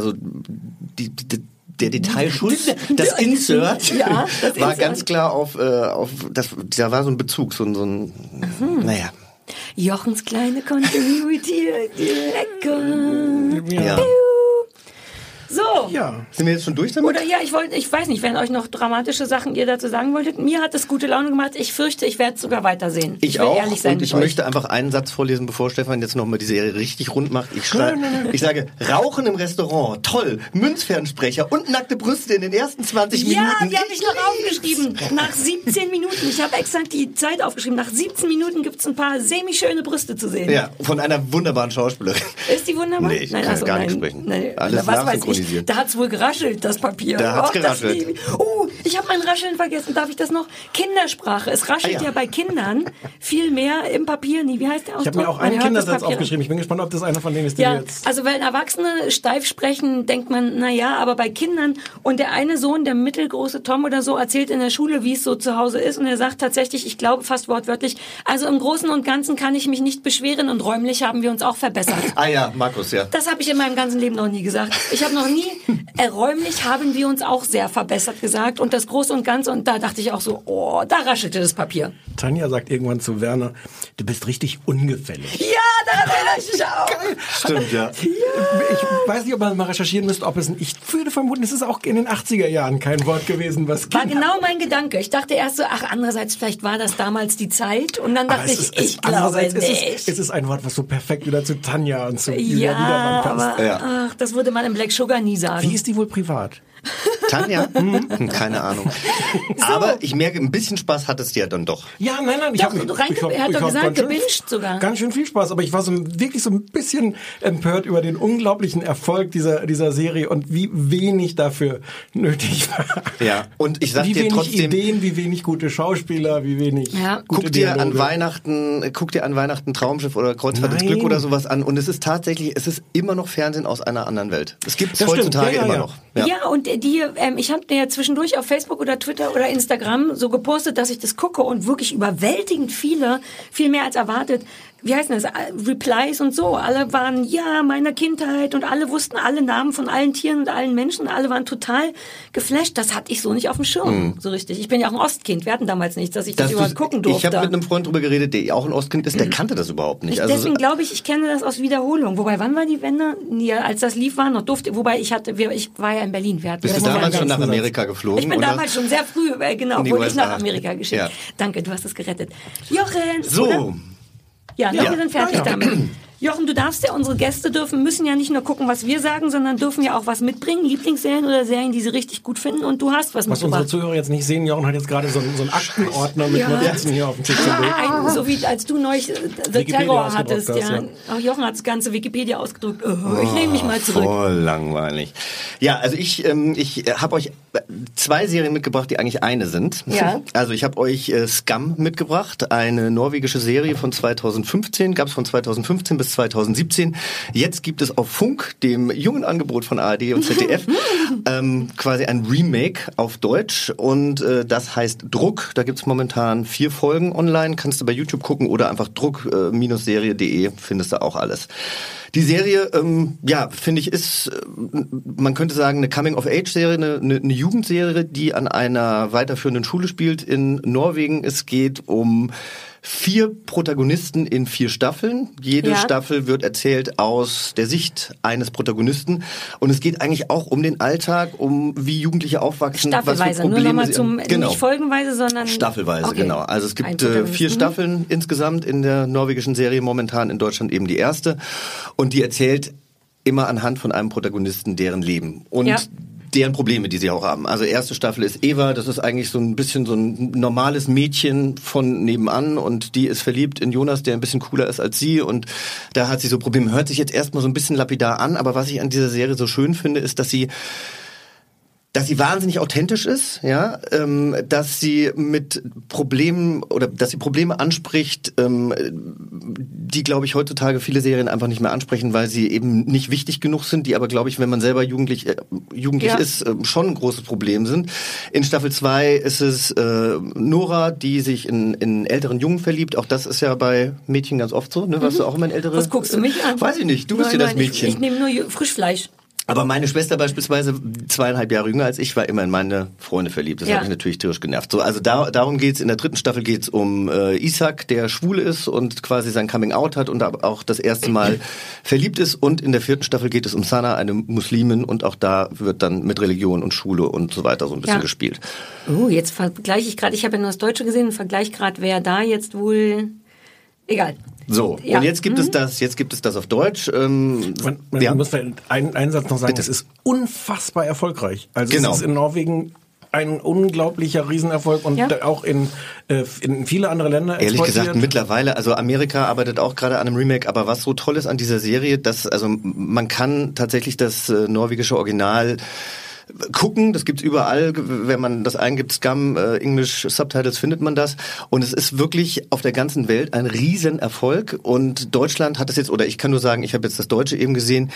Detailschuss, das Insert, Ja, das war Insert. ganz klar da war so ein Bezug, naja. Jochens kleine Continuity, lecker. Ja. So. Ja. Sind wir jetzt schon durch damit? Oder ja, ich weiß nicht, wenn euch noch dramatische Sachen ihr dazu sagen wolltet. Mir hat es gute Laune gemacht. Ich fürchte, ich werde es sogar weitersehen. Ich will auch. ehrlich sein Und mit ich euch. möchte einfach einen Satz vorlesen, bevor Stefan jetzt nochmal die Serie richtig rund macht. Ich sage, Rauchen im Restaurant, toll, Münzfernsprecher und nackte Brüste in den ersten 20 Minuten. Ja, die habe ich noch aufgeschrieben. Nach 17 Minuten. Ich habe exakt die Zeit aufgeschrieben. Nach 17 Minuten gibt es ein paar semi-schöne Brüste zu sehen. Ja, von einer wunderbaren Schauspielerin. Ist die wunderbar? Nee, ich kann gar nicht sprechen. Alles was weiß nachsynchronisiert. ich. Da hat's wohl geraschelt, das Papier. Da hat's das geraschelt. liebe ich. Ich habe mein Rascheln vergessen. Darf ich das noch? Kindersprache. Es raschelt ja bei Kindern viel mehr im Papier. Wie heißt der Ausdruck? Ich habe mir auch Man einen hört das Kindersatz Papier. aufgeschrieben. Ich bin gespannt, ob das einer von denen ist, den Ja, wir jetzt... also wenn Erwachsene steif sprechen, denkt man, naja, aber bei Kindern und der eine Sohn, der mittelgroße Tom oder so, erzählt in der Schule, wie es so zu Hause ist und er sagt tatsächlich, ich glaube fast wortwörtlich, also im Großen und Ganzen kann ich mich nicht beschweren und räumlich haben wir uns auch verbessert. Ah ja, Markus, ja. Das habe ich in meinem ganzen Leben noch nie gesagt. Ich habe noch nie, räumlich haben wir uns auch sehr verbessert gesagt und das Große und Ganze und da dachte ich auch so, oh, da raschelte das Papier. Tanja sagt irgendwann zu Werner, du bist richtig ungefällig. Ja, daran erinnere ich mich auch. Geil. Stimmt, ja. Ich weiß nicht, ob man mal recherchieren müsste, ob es ich würde vermuten, es ist auch in den 80er Jahren kein Wort gewesen, was war genau mein Gedanke. Ich dachte erst so, andererseits vielleicht war das damals die Zeit und dann dachte ich glaube nicht. Es ist ein Wort, was so perfekt wieder zu Tanja und zu Julia ja, Wiedermann passt. aber ach, das würde man im Black Sugar nie sagen. Wie ist die wohl privat? Tanja? Keine Ahnung. Aber ich merke, ein bisschen Spaß hattest du ja dann doch. Ja, nein. Er hat doch gesagt, gebinged sogar. Ganz schön viel Spaß, aber ich war wirklich so ein bisschen empört über den unglaublichen Erfolg dieser Serie und wie wenig dafür nötig war. Ja, und ich sag dir trotzdem... Wie wenig Ideen, wie wenig gute Schauspieler, wie wenig gute guck dir Dialoge. Guck dir an Weihnachten Traumschiff oder Kreuzfahrt ins Glück oder sowas an und es ist immer noch Fernsehen aus einer anderen Welt. Es gibt es heutzutage immer noch. Ja, und ich habe ja zwischendurch auf Facebook oder Twitter oder Instagram so gepostet, dass ich das gucke und wirklich überwältigend viele, viel mehr als erwartet, wie heißt das, Replies und so. Alle waren, ja, meiner Kindheit und alle wussten alle Namen von allen Tieren und allen Menschen. Alle waren total geflasht. Das hatte ich so nicht auf dem Schirm, so richtig. Ich bin ja auch ein Ostkind. Wir hatten damals nichts, dass ich das überhaupt gucken durfte. Ich habe mit einem Freund drüber geredet, der auch ein Ostkind ist, der kannte das überhaupt nicht. Deswegen glaube ich kenne das aus Wiederholung. Wobei, wann war die Wende? Ja, als das lief, war noch durfte. Wobei, ich war ja in Berlin. Bist du damals schon nach Amerika geflogen? Ich bin oder? Damals schon sehr früh, wurde ich nach Amerika geschickt. Ja. Danke, du hast es gerettet. Jochen! So. Oder? Ja, wir sind fertig damit. Jochen, du darfst ja, unsere Gäste müssen ja nicht nur gucken, was wir sagen, sondern dürfen ja auch was mitbringen, Lieblingsserien oder Serien, die sie richtig gut finden und du hast was mitgebracht. Was unsere Zuhörer jetzt nicht sehen, Jochen hat jetzt gerade so einen Aktenordner mit Notizen hier auf dem Tisch. So wie als du neulich The Terror hattest. Auch Jochen hat das ganze Wikipedia ausgedrückt. Ich lehne mich mal zurück. Voll langweilig. Ja, also ich habe euch 2 Serien mitgebracht, die eigentlich eine sind. Ja. Also ich habe euch Scum mitgebracht, eine norwegische Serie von 2015, gab es von 2015 bis 2017. Jetzt gibt es auf Funk, dem jungen Angebot von ARD und ZDF, quasi ein Remake auf Deutsch und das heißt Druck. Da gibt es momentan 4 Folgen online, kannst du bei YouTube gucken oder einfach druck-serie.de, findest du auch alles. Die Serie, finde ich, ist, man könnte sagen, eine Coming-of-Age-Serie, eine Jugendserie, die an einer weiterführenden Schule spielt in Norwegen. Es geht um 4 Protagonisten in 4 Staffeln. Jede Staffel wird erzählt aus der Sicht eines Protagonisten. Und es geht eigentlich auch um den Alltag, um wie Jugendliche aufwachsen. Staffelweise, was für Probleme nur nochmal nicht folgenweise, sondern... Staffelweise, genau. Also es gibt 4 Staffeln insgesamt in der norwegischen Serie, momentan in Deutschland eben die erste. Und die erzählt immer anhand von einem Protagonisten deren Leben. Und deren Probleme, die sie auch haben. Also erste Staffel ist Eva, das ist eigentlich so ein bisschen so ein normales Mädchen von nebenan und die ist verliebt in Jonas, der ein bisschen cooler ist als sie und da hat sie so Probleme. Hört sich jetzt erstmal so ein bisschen lapidar an, aber was ich an dieser Serie so schön finde, ist, dass sie wahnsinnig authentisch ist, dass sie mit Problemen oder dass sie Probleme anspricht, die, glaube ich, heutzutage viele Serien einfach nicht mehr ansprechen, weil sie eben nicht wichtig genug sind, die aber, glaube ich, wenn man selber jugendlich ist, schon ein großes Problem sind. In Staffel 2 ist es Nora, die sich in älteren Jungen verliebt. Auch das ist ja bei Mädchen ganz oft so, ne? Warst du auch immer ein älteres? Was guckst du mich an? Weiß ich nicht, du bist ja das Mädchen. Ich nehme nur Frischfleisch. Aber meine Schwester beispielsweise, 2,5 Jahre jünger als ich, war immer in meine Freunde verliebt. Das hat mich natürlich tierisch genervt. So, also darum geht's. In der 3. Staffel geht's um Isak, der schwul ist und quasi sein Coming Out hat und auch das erste Mal verliebt ist. Und in der 4. Staffel geht es um Sana, eine Muslimin. Und auch da wird dann mit Religion und Schule und so weiter so ein bisschen gespielt. Jetzt vergleiche ich gerade, ich habe ja nur das Deutsche gesehen und vergleiche gerade, wer da jetzt wohl... Egal. So, und jetzt gibt es das auf Deutsch. Man muss einen Satz noch sagen, es ist unfassbar erfolgreich. Also es ist in Norwegen ein unglaublicher Riesenerfolg und auch in viele andere Länder exportiert. Ehrlich gesagt, mittlerweile, also Amerika arbeitet auch gerade an einem Remake, aber was so toll ist an dieser Serie, man kann tatsächlich das norwegische Original gucken, das gibt's überall, wenn man das eingibt, Scum, English Subtitles, findet man das und es ist wirklich auf der ganzen Welt ein Riesenerfolg und Deutschland hat es jetzt, oder ich kann nur sagen, ich habe jetzt das Deutsche eben gesehen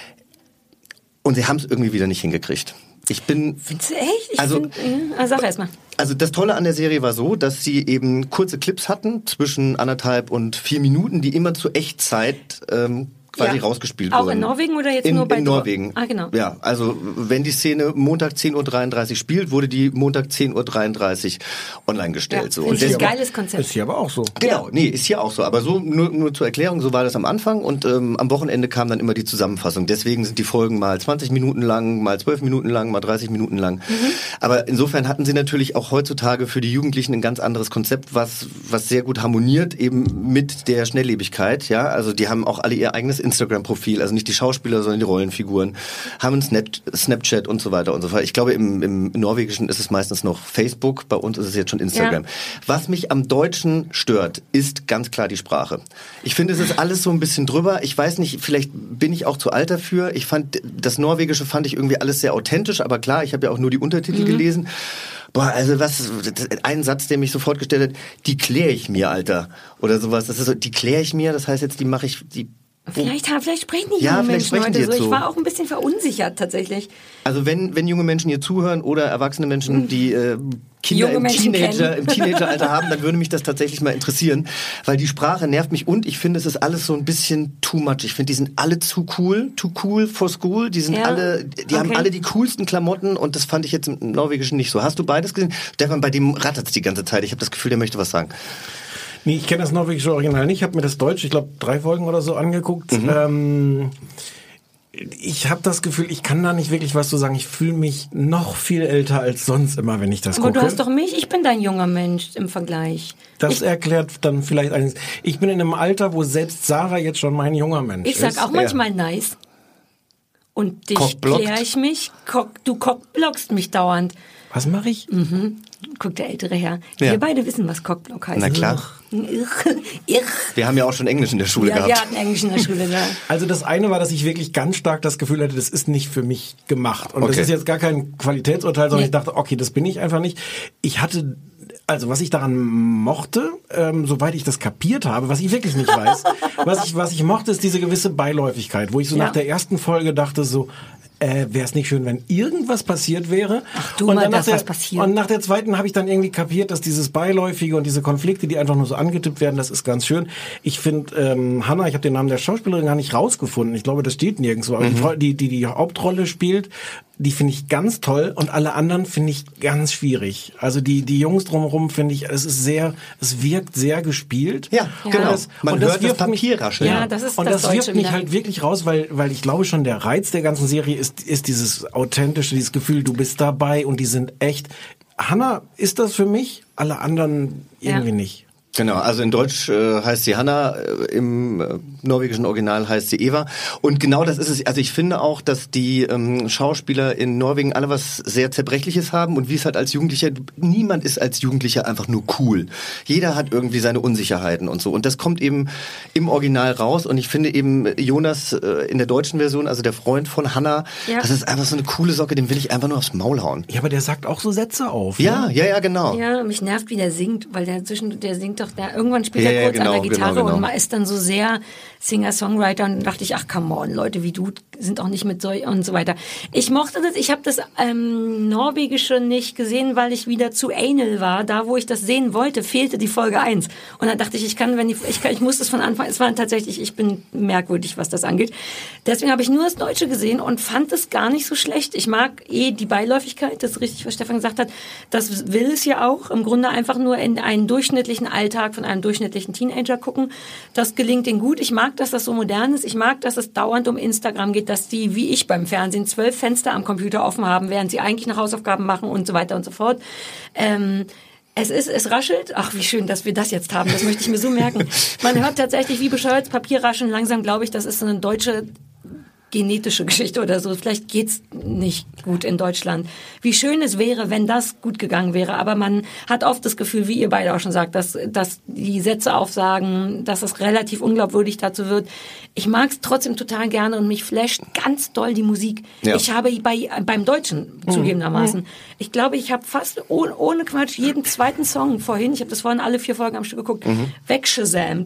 und sie haben es irgendwie wieder nicht hingekriegt. Findest du echt? Sag erst mal. Also das Tolle an der Serie war so, dass sie eben kurze Clips hatten, zwischen 1,5 und 4 Minuten, die immer zur Echtzeit quasi rausgespielt auch wurden. Auch in Norwegen oder jetzt nur bei In Norwegen. Ah, genau. Ja, also wenn die Szene Montag 10.33 Uhr spielt, wurde die Montag 10.33 Uhr online gestellt. So. Und das ist ein geiles Konzept. Ist hier aber auch so. Genau, nee, ist hier auch so. Aber so nur zur Erklärung, so war das am Anfang und am Wochenende kam dann immer die Zusammenfassung. Deswegen sind die Folgen mal 20 Minuten lang, mal 12 Minuten lang, mal 30 Minuten lang. Aber insofern hatten sie natürlich auch heutzutage für die Jugendlichen ein ganz anderes Konzept, was sehr gut harmoniert eben mit der Schnelllebigkeit. Ja, also die haben auch alle ihr eigenes Instagram-Profil, also nicht die Schauspieler, sondern die Rollenfiguren, haben einen Snapchat und so weiter und so fort. Ich glaube, im Norwegischen ist es meistens noch Facebook, bei uns ist es jetzt schon Instagram. Ja. Was mich am Deutschen stört, ist ganz klar die Sprache. Ich finde, es ist alles so ein bisschen drüber. Ich weiß nicht, vielleicht bin ich auch zu alt dafür. Ich fand, das Norwegische fand ich irgendwie alles sehr authentisch, aber klar, ich habe ja auch nur die Untertitel gelesen. Boah, also ein Satz, der mich sofort gestellt hat, die kläre ich mir, Alter. Oder sowas. Das ist so, die kläre ich mir, das heißt jetzt, die mache ich, die... Vielleicht sprechen die jungen Menschen heute so. Ich war auch ein bisschen verunsichert tatsächlich. Also wenn junge Menschen hier zuhören oder erwachsene Menschen, die Kinder im Teenageralter haben, dann würde mich das tatsächlich mal interessieren, weil die Sprache nervt mich und ich finde, es ist alles so ein bisschen too much. Ich finde, die sind alle too cool for school. Die sind haben alle die coolsten Klamotten und das fand ich jetzt im Norwegischen nicht so. Hast du beides gesehen? Stefan, bei dem rattert's die ganze Zeit. Ich habe das Gefühl, der möchte was sagen. Nee, ich kenne das norwegische Original nicht. Ich habe mir das Deutsch, ich glaube, 3 Folgen oder so angeguckt. Ich habe das Gefühl, ich kann da nicht wirklich was zu sagen. Ich fühle mich noch viel älter als sonst immer, wenn ich das gucke. Aber du hast doch mich, ich bin dein junger Mensch im Vergleich. Das erklärt dann vielleicht eines. Ich bin in einem Alter, wo selbst Sarah jetzt schon mein junger Mensch ist. Ich sag auch manchmal nice. Und dich kläre ich mich. Du cockblockst mich dauernd. Was mache ich? Guckt der ältere Herr. Ja. Wir beide wissen, was Cockblock heißt. Na klar. Wir haben ja auch schon Englisch in der Schule gehabt. Ja, wir hatten Englisch in der Schule, ja. Also das eine war, dass ich wirklich ganz stark das Gefühl hatte, das ist nicht für mich gemacht. Und das ist jetzt gar kein Qualitätsurteil, sondern ich dachte, okay, das bin ich einfach nicht. Ich hatte... Also was ich daran mochte, soweit ich das kapiert habe, was ich wirklich nicht weiß, was ich mochte, ist diese gewisse Beiläufigkeit, wo ich so nach der ersten Folge dachte so, wäre es nicht schön, wenn irgendwas passiert wäre. Ach du, und mal das, was passiert. Und nach der zweiten habe ich dann irgendwie kapiert, dass dieses Beiläufige und diese Konflikte, die einfach nur so angetippt werden, das ist ganz schön. Ich finde, Hannah, ich habe den Namen der Schauspielerin gar nicht rausgefunden. Ich glaube, das steht nirgendwo. Aber die Hauptrolle spielt, die finde ich ganz toll und alle anderen finde ich ganz schwierig. Also die Jungs drumherum finde ich, es wirkt sehr gespielt. Ja, genau. Man hört das Papier rascheln. Ja, das ist und das wirft mich halt wirklich raus, weil ich glaube schon, der Reiz der ganzen Serie ist dieses authentische, dieses Gefühl, du bist dabei und die sind echt. Hannah ist das für mich, alle anderen irgendwie nicht. Genau, also in Deutsch heißt sie Hannah, im norwegischen Original heißt sie Eva. Und genau das ist es. Also ich finde auch, dass die Schauspieler in Norwegen alle was sehr Zerbrechliches haben und wie es halt als Jugendlicher, niemand ist als Jugendlicher einfach nur cool. Jeder hat irgendwie seine Unsicherheiten und so. Und das kommt eben im Original raus. Und ich finde eben Jonas in der deutschen Version, also der Freund von Hannah, das ist einfach so eine coole Socke, dem will ich einfach nur aufs Maul hauen. Ja, aber der sagt auch so Sätze auf. Ja, ne? Ja, genau. Ja, mich nervt, wie der singt, weil der singt doch, irgendwann spielt er kurz an der Gitarre und man ist dann so sehr Singer-Songwriter und dann dachte ich, ach come on, Leute wie du sind auch nicht mit so und so weiter. Ich mochte das, ich habe das Norwegische nicht gesehen, weil ich wieder zu anal war. Da, wo ich das sehen wollte, fehlte die Folge 1. Und dann dachte ich, ich muss das von Anfang, es war tatsächlich, ich bin merkwürdig, was das angeht. Deswegen habe ich nur das Deutsche gesehen und fand es gar nicht so schlecht. Ich mag die Beiläufigkeit, das ist richtig, was Stefan gesagt hat. Das will es ja auch, im Grunde einfach nur in einen durchschnittlichen Alltag von einem durchschnittlichen Teenager gucken. Das gelingt ihnen gut. Ich mag, dass das so modern ist. Ich mag, dass es dauernd um Instagram geht, dass die, wie ich beim Fernsehen, 12 Fenster am Computer offen haben, während sie eigentlich noch Hausaufgaben machen und so weiter und so fort. Es raschelt. Ach, wie schön, dass wir das jetzt haben. Das möchte ich mir so merken. Man hört tatsächlich, wie bescheuert Papier rascheln. Langsam glaube ich, das ist so eine deutsche genetische Geschichte oder so. Vielleicht geht's nicht gut in Deutschland. Wie schön es wäre, wenn das gut gegangen wäre. Aber man hat oft das Gefühl, wie ihr beide auch schon sagt, dass die Sätze aufsagen, dass es relativ unglaubwürdig dazu wird. Ich mag es trotzdem total gerne und mich flasht ganz doll die Musik. Ja. Ich habe beim Deutschen zugegebenermaßen, ich glaube, ich habe fast ohne Quatsch jeden zweiten Song vorhin, ich habe das vorhin alle 4 Folgen am Stück geguckt, weggesamt.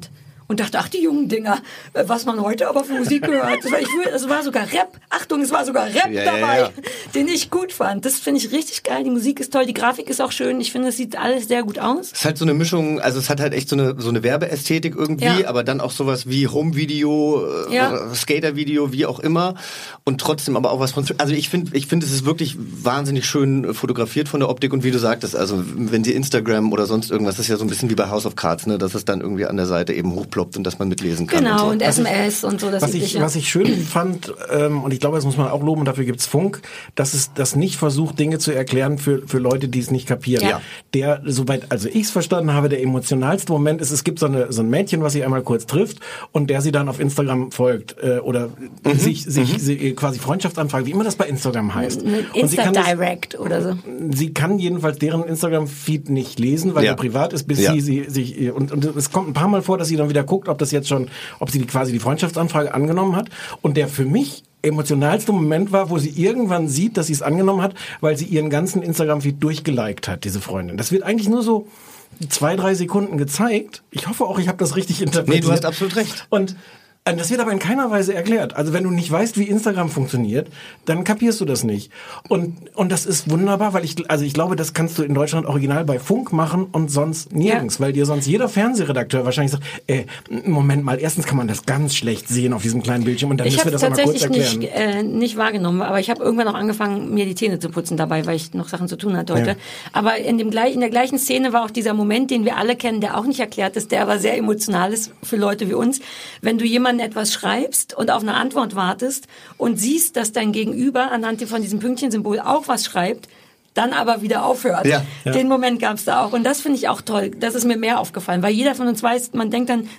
und dachte, ach, die jungen Dinger, was man heute aber für Musik gehört. Es war sogar Rap. Achtung, es war sogar Rap dabei, den ich gut fand. Das finde ich richtig geil. Die Musik ist toll, die Grafik ist auch schön. Ich finde, es sieht alles sehr gut aus. Es ist halt so eine Mischung, also es hat halt echt so eine Werbeästhetik irgendwie, aber dann auch sowas wie Home-Video, Skater-Video, wie auch immer. Und trotzdem aber auch was von... Also ich finde, es ist wirklich wahnsinnig schön fotografiert von der Optik und wie du sagtest, also wenn sie Instagram oder sonst irgendwas, das ist ja so ein bisschen wie bei House of Cards, ne, dass es dann irgendwie an der Seite eben hochploppt und dass man mitlesen kann. Genau, und SMS und so. Was ich schön fand, und ich glaube, das muss man auch loben, und dafür gibt's Funk, dass es das nicht versucht, Dinge zu erklären für Leute, die es nicht kapieren. Ja. Der, soweit also ich es verstanden habe, der emotionalste Moment ist, es gibt so ein Mädchen, was sie einmal kurz trifft und der sie dann auf Instagram folgt oder sich quasi Freundschaftsanfrage, wie immer das bei Instagram heißt. Insta-Direct oder so. Sie kann jedenfalls deren Instagram-Feed nicht lesen, weil er privat ist, bis sie sich und es kommt ein paar Mal vor, dass sie dann wieder guckt, ob sie quasi die Freundschaftsanfrage angenommen hat. Und der für mich emotionalste Moment war, wo sie irgendwann sieht, dass sie es angenommen hat, weil sie ihren ganzen Instagram-Feed durchgeliked hat, diese Freundin. Das wird eigentlich nur so 2-3 Sekunden gezeigt. Ich hoffe auch, ich habe das richtig interpretiert. Nee, du hast absolut recht. Und das wird aber in keiner Weise erklärt. Also wenn du nicht weißt, wie Instagram funktioniert, dann kapierst du das nicht. Und das ist wunderbar, weil ich glaube, das kannst du in Deutschland original bei Funk machen und sonst nirgends, weil dir sonst jeder Fernsehredakteur wahrscheinlich sagt, Moment mal, erstens kann man das ganz schlecht sehen auf diesem kleinen Bildschirm und dann müssen wir das einmal kurz erklären. Ich habe nicht wahrgenommen, aber ich habe irgendwann auch angefangen, mir die Zähne zu putzen dabei, weil ich noch Sachen zu tun hatte heute. Ja. Aber in der gleichen Szene war auch dieser Moment, den wir alle kennen, der auch nicht erklärt ist, der aber sehr emotional ist für Leute wie uns. Wenn du jemanden etwas schreibst und auf eine Antwort wartest und siehst, dass dein Gegenüber anhand von diesem Pünktchensymbol auch was schreibt, dann aber wieder aufhört. Ja. Den Moment gab es da auch. Und das finde ich auch toll. Das ist mir mehr aufgefallen, weil jeder von uns weiß, man denkt dann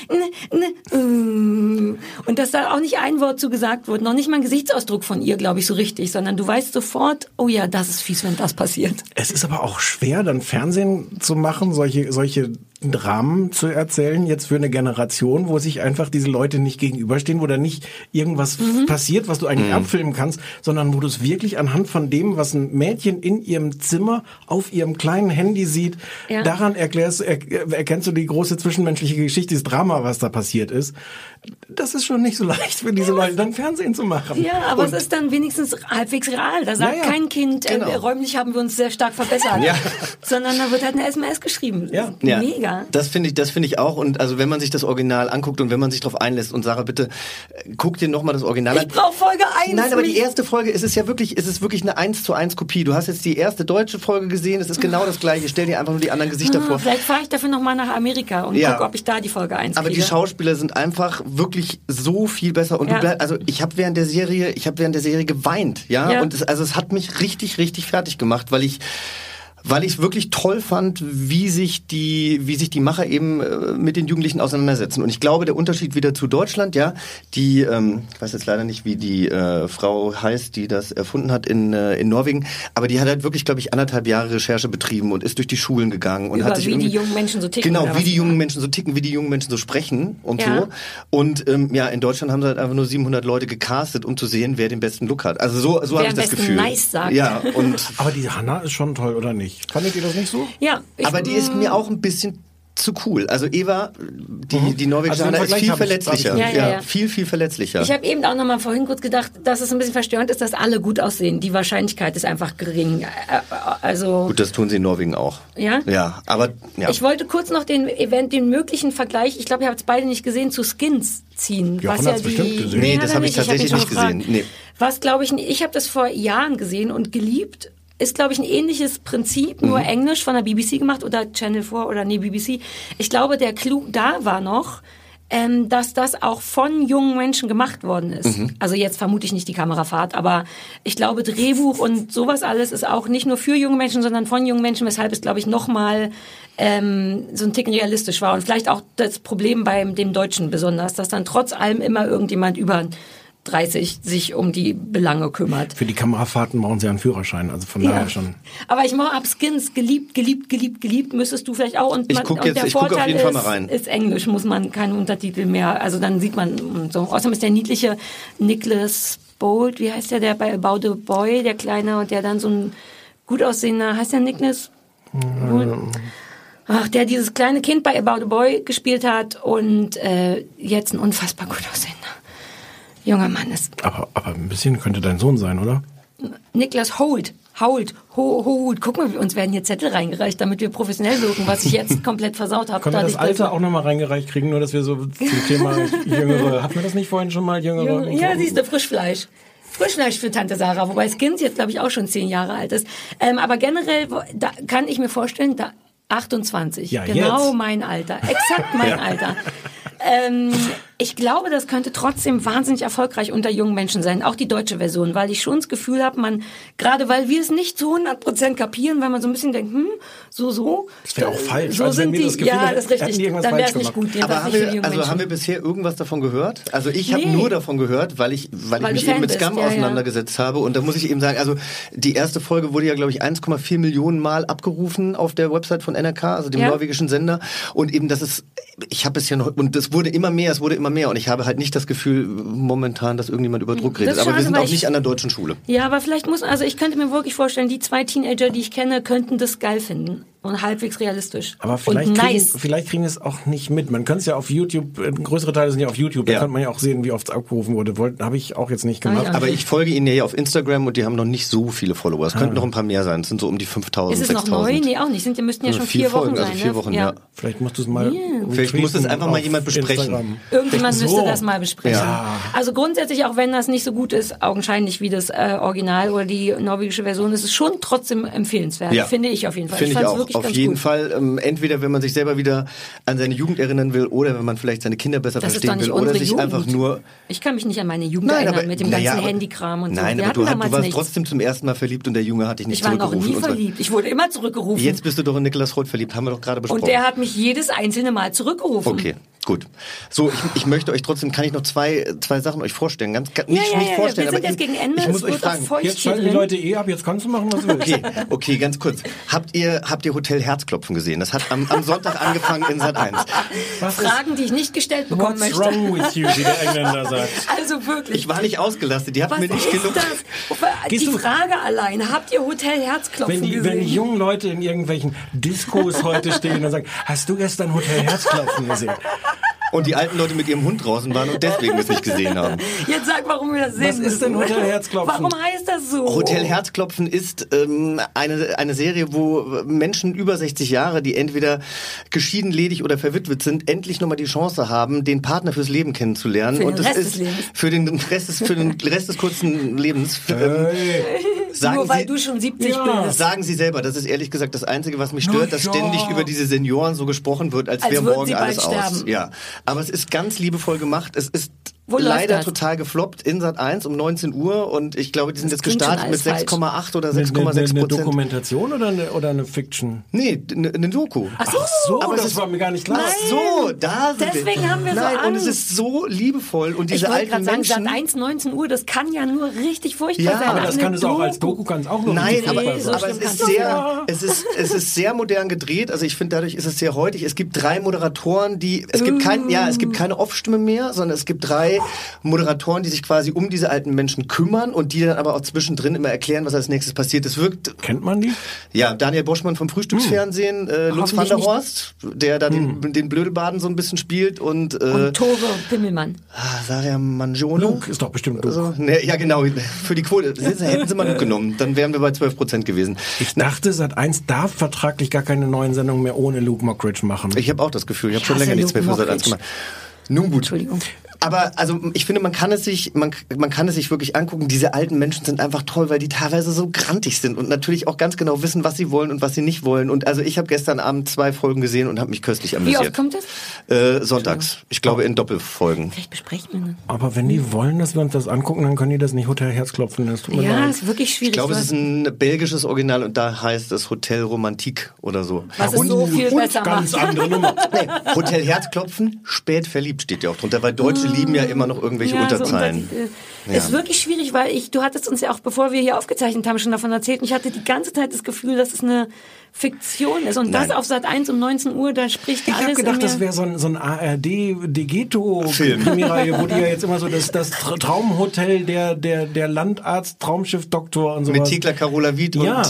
und dass da auch nicht ein Wort zu gesagt wird, noch nicht mal ein Gesichtsausdruck von ihr, glaube ich, so richtig, sondern du weißt sofort, oh ja, das ist fies, wenn das passiert. Es ist aber auch schwer, dann Fernsehen zu machen, solche Dramen zu erzählen, jetzt für eine Generation, wo sich einfach diese Leute nicht gegenüberstehen, wo da nicht irgendwas passiert, was du eigentlich abfilmen kannst, sondern wo du es wirklich anhand von dem, was ein Mädchen in ihrem Zimmer auf ihrem kleinen Handy sieht, daran erkennst du die große zwischenmenschliche Geschichte, das Drama, was da passiert ist. Das ist schon nicht so leicht für diese Leute, dann Fernsehen zu machen. Ja, aber es ist dann wenigstens halbwegs real. Da sagt kein Kind, räumlich haben wir uns sehr stark verbessert, sondern da wird halt eine SMS geschrieben. Ja. Mega. Das finde ich auch. Und also wenn man sich das Original anguckt und wenn man sich darauf einlässt und Sarah, bitte guck dir nochmal das Original an. Ich brauche Folge 1. Nein, aber die erste Folge ist wirklich eine 1:1 Kopie. Du hast jetzt die erste deutsche Folge gesehen, es ist genau das gleiche. Stell dir einfach nur die anderen Gesichter vor. Vielleicht fahre ich dafür nochmal nach Amerika und gucke, ob ich da die Folge 1 kriege. Aber die Schauspieler sind einfach wirklich so viel besser. Und ich habe während der Serie geweint, und es hat mich richtig, richtig fertig gemacht, weil ich es wirklich toll fand, wie sich die Macher eben mit den Jugendlichen auseinandersetzen. Und ich glaube, der Unterschied wieder zu Deutschland, ich weiß jetzt leider nicht, wie die Frau heißt, die das erfunden hat in Norwegen, aber die hat halt wirklich, glaube ich, 1,5 Jahre Recherche betrieben und ist durch die Schulen gegangen und hat sich wie die jungen Menschen so ticken. Genau, wie die jungen Menschen so ticken, wie die jungen Menschen so sprechen und so. Und in Deutschland haben sie halt einfach nur 700 Leute gecastet, um zu sehen, wer den besten Look hat. Also so habe ich das Gefühl. Nice sagt. Ja, aber die Hannah ist schon toll, oder nicht? Fandet ihr das nicht so? Ja. Aber die ist mir auch ein bisschen zu cool. Also Eva, die norwegische Hannah ist viel verletzlicher. Ja. Viel, viel verletzlicher. Ich habe eben auch noch mal vorhin kurz gedacht, dass es ein bisschen verstörend ist, dass alle gut aussehen. Die Wahrscheinlichkeit ist einfach gering. Gut, das tun sie in Norwegen auch. Ja? Ja, aber... Ja. Ich wollte kurz noch den möglichen Vergleich, ich glaube, ihr habt es beide nicht gesehen, zu Skins ziehen. Jochen hat's bestimmt gesehen. Nee, das habe ich tatsächlich nicht gesehen. Nee. Was, glaube ich habe das vor Jahren gesehen und geliebt. Ist, glaube ich, ein ähnliches Prinzip, nur Englisch von der BBC gemacht oder Channel 4 oder BBC. Ich glaube, der Clou da war noch, dass das auch von jungen Menschen gemacht worden ist. Also jetzt vermute ich nicht die Kamerafahrt, aber ich glaube, Drehbuch und sowas alles ist auch nicht nur für junge Menschen, sondern von jungen Menschen, weshalb es, glaube ich, nochmal so ein Ticken realistisch war. Und vielleicht auch das Problem bei dem Deutschen besonders, dass dann trotz allem immer irgendjemand über 30 sich um die Belange kümmert. Für die Kamerafahrten brauchen sie einen Führerschein, also von daher schon. Aber ich habe Skins geliebt, müsstest du vielleicht auch. Und ich gucke auf jeden Fall mal rein. Ist Englisch, muss man keine Untertitel mehr, also dann sieht man so. Außerdem ist der niedliche Nicholas Bolt, wie heißt der bei About the Boy, der Kleine, und der dann so ein gut aussehender, heißt der Nicholas? Ach, der dieses kleine Kind bei About a Boy gespielt hat und jetzt ein unfassbar gut aussehender junger Mann ist. Aber ein bisschen könnte dein Sohn sein, oder? Niklas Hoult. Guck mal, uns werden hier Zettel reingereicht, damit wir professionell wirken, was ich jetzt komplett versaut habe. Können wir das Alter auch nochmal reingereicht kriegen, nur dass wir so zum Thema Jüngere... Hatten wir das nicht vorhin schon mal, Jüngere? Ja, siehst du, Frischfleisch. Frischfleisch für Tante Sarah, wobei das Kind jetzt, glaube ich, auch schon 10 Jahre alt ist. Aber generell da kann ich mir vorstellen, 28, ja, genau jetzt. Mein Alter, exakt mein Alter. Ich glaube, das könnte trotzdem wahnsinnig erfolgreich unter jungen Menschen sein, auch die deutsche Version, weil ich schon das Gefühl habe, gerade weil wir es nicht zu 100% kapieren, weil man so ein bisschen denkt, so. Das wäre auch falsch, so also wenn wir das Gefühl ja, das ist richtig, dann wäre es nicht gut. Aber haben wir bisher irgendwas davon gehört? Also ich habe nur davon gehört, weil ich mich eben mit Scum auseinandergesetzt habe und da muss ich eben sagen, also die erste Folge wurde ja, glaube ich, 1,4 Millionen Mal abgerufen auf der Website von NRK, also dem norwegischen Sender und eben ich habe bisher noch, und es wurde immer mehr und ich habe halt nicht das Gefühl momentan, dass irgendjemand über Druck redet. Aber wir sind auch nicht an der deutschen Schule. Ja, aber vielleicht ich könnte mir wirklich vorstellen, die 2 Teenager, die ich kenne, könnten das geil finden. Und halbwegs realistisch. Aber vielleicht kriegen wir es auch nicht mit. Man kann es ja auf YouTube, größere Teile sind ja auf YouTube, da kann man ja auch sehen, wie oft es abgerufen wurde. Habe ich auch jetzt nicht gemacht. Aber ich folge ihnen ja auf Instagram und die haben noch nicht so viele Follower. Es könnten noch ein paar mehr sein. Es sind so um die 5.000, 6.000. Ist es noch neu? Nee, auch nicht. Die müssten ja schon 4 Wochen sein. Also 4 Wochen, ja. Vielleicht musst du es mal Vielleicht muss es einfach mal jemand besprechen. Instagram. Irgendjemand müsste das mal besprechen. Ja. Also grundsätzlich, auch wenn das nicht so gut ist, augenscheinlich wie das Original oder die norwegische Version, ist es schon trotzdem empfehlenswert. Ja. Finde ich auf jeden Fall. Finde ich auch. Auf jeden Fall. Entweder wenn man sich selber wieder an seine Jugend erinnern will oder wenn man vielleicht seine Kinder besser verstehen will oder sich einfach nur... Ich kann mich nicht an meine Jugend erinnern mit dem ganzen Handykram und so. Nein, aber du warst trotzdem zum ersten Mal verliebt und der Junge hat dich nicht zurückgerufen. Ich war noch nie verliebt. Ich wurde immer zurückgerufen. Jetzt bist du doch in Niklas Hoult verliebt, haben wir doch gerade besprochen. Und der hat mich jedes einzelne Mal zurückgerufen. Okay. Gut. So, ich möchte euch trotzdem, kann ich noch zwei Sachen euch vorstellen? Nicht vorstellen, wir sind jetzt gegen Ende, ich muss euch fragen. Jetzt schalten die Leute ab, jetzt kannst du machen, was du willst. Okay, ganz kurz. Habt ihr Hotel Herzklopfen gesehen? Das hat am Sonntag angefangen in Sat.1. Fragen, die ich nicht gestellt bekommen möchte. What's wrong with you, wie der Engländer sagt. Also wirklich. Ich war nicht ausgelastet, die hatten mir nicht genug. Die Frage allein, habt ihr Hotel Herzklopfen gesehen? Wenn die jungen Leute in irgendwelchen Diskos heute stehen und sagen, hast du gestern Hotel Herzklopfen gesehen? Und die alten Leute mit ihrem Hund draußen waren und deswegen es nicht gesehen haben. Jetzt sag, warum wir das sehen. Was ist denn Hotel Herzklopfen? Warum heißt das so? Hotel Herzklopfen ist eine Serie, wo Menschen über 60 Jahre, die entweder geschieden, ledig oder verwitwet sind, endlich nochmal die Chance haben, den Partner fürs Leben kennenzulernen. Für den Rest des Lebens. Für den Rest des kurzen Lebens. Nur weil du schon 70 bist. Sagen Sie selber, das ist ehrlich gesagt das Einzige, was mich stört, dass ständig über diese Senioren so gesprochen wird, als wäre morgen alles aus. Ja. Aber es ist ganz liebevoll gemacht. Es ist leider total gefloppt in Sat.1 um 19 Uhr und ich glaube, die sind jetzt gestartet mit 6,8 oder 6,6%. Eine Dokumentation oder eine Fiction? Nee, eine Doku. Ach so, aber das war mir gar nicht klar. Ach so, da sind wir. Deswegen haben wir so Angst. Und es ist so liebevoll und diese alten Menschen. Ich wollte gerade sagen, Sat.1, 19 Uhr, das kann ja nur richtig furchtbar sein. Aber das kann es auch als Doku, kann es auch noch Nein, aber es ist sehr modern gedreht. Also ich finde, dadurch ist es sehr heutig. Es gibt 3 Moderatoren, es gibt keine Off-Stimme mehr, sondern es gibt 3 Moderatoren, die sich quasi um diese alten Menschen kümmern und die dann aber auch zwischendrin immer erklären, was als nächstes passiert. Es wirkt. Kennt man die? Ja, Daniel Boschmann vom Frühstücksfernsehen, Lutz van der Horst, der da den Blödelbaden so ein bisschen spielt und Tore Pimmelmann. Saria Mangione. Luke ist doch bestimmt Luke. Also, ja, genau. Für die Quote hätten sie mal Luke genommen. Dann wären wir bei 12% gewesen. Ich dachte, Sat.1 darf vertraglich gar keine neuen Sendungen mehr ohne Luke Mockridge machen. Ich habe auch das Gefühl. Ich habe schon länger nichts mehr für Sat.1 gemacht. Nun gut. Entschuldigung. Aber also ich finde, man kann es sich wirklich angucken. Diese alten Menschen sind einfach toll, weil die teilweise so grantig sind und natürlich auch ganz genau wissen, was sie wollen und was sie nicht wollen. Und also ich habe gestern Abend 2 Folgen gesehen und habe mich köstlich amüsiert. Wie oft kommt das? Sonntags. Ich glaube in Doppelfolgen. Vielleicht besprechen wir das. Aber wenn die wollen, dass wir uns das angucken, dann können die das nicht Hotel Herzklopfen. Das tut mir leid. Ist wirklich schwierig. Ich glaube, es ist ein belgisches Original und da heißt es Hotel Romantique oder so. Was es so viel besser ganz macht. andere Nummer. Nee, Hotel Herzklopfen, spät verliebt steht ja auch drunter, weil Deutsche lieben ja immer noch irgendwelche Unterzeilen. Ist wirklich schwierig, weil du hattest uns ja auch, bevor wir hier aufgezeichnet haben, schon davon erzählt und ich hatte die ganze Zeit das Gefühl, dass es eine Fiktion ist und das auf Sat.1 um 19 Uhr, da spricht alles. Ich habe gedacht, das wäre so ein ARD-Degeto-Krimireihe, wo die ja jetzt immer so das Traumhotel der Landarzt, Traumschiff-Doktor und so. Mit Thekla Carola Wied und ja.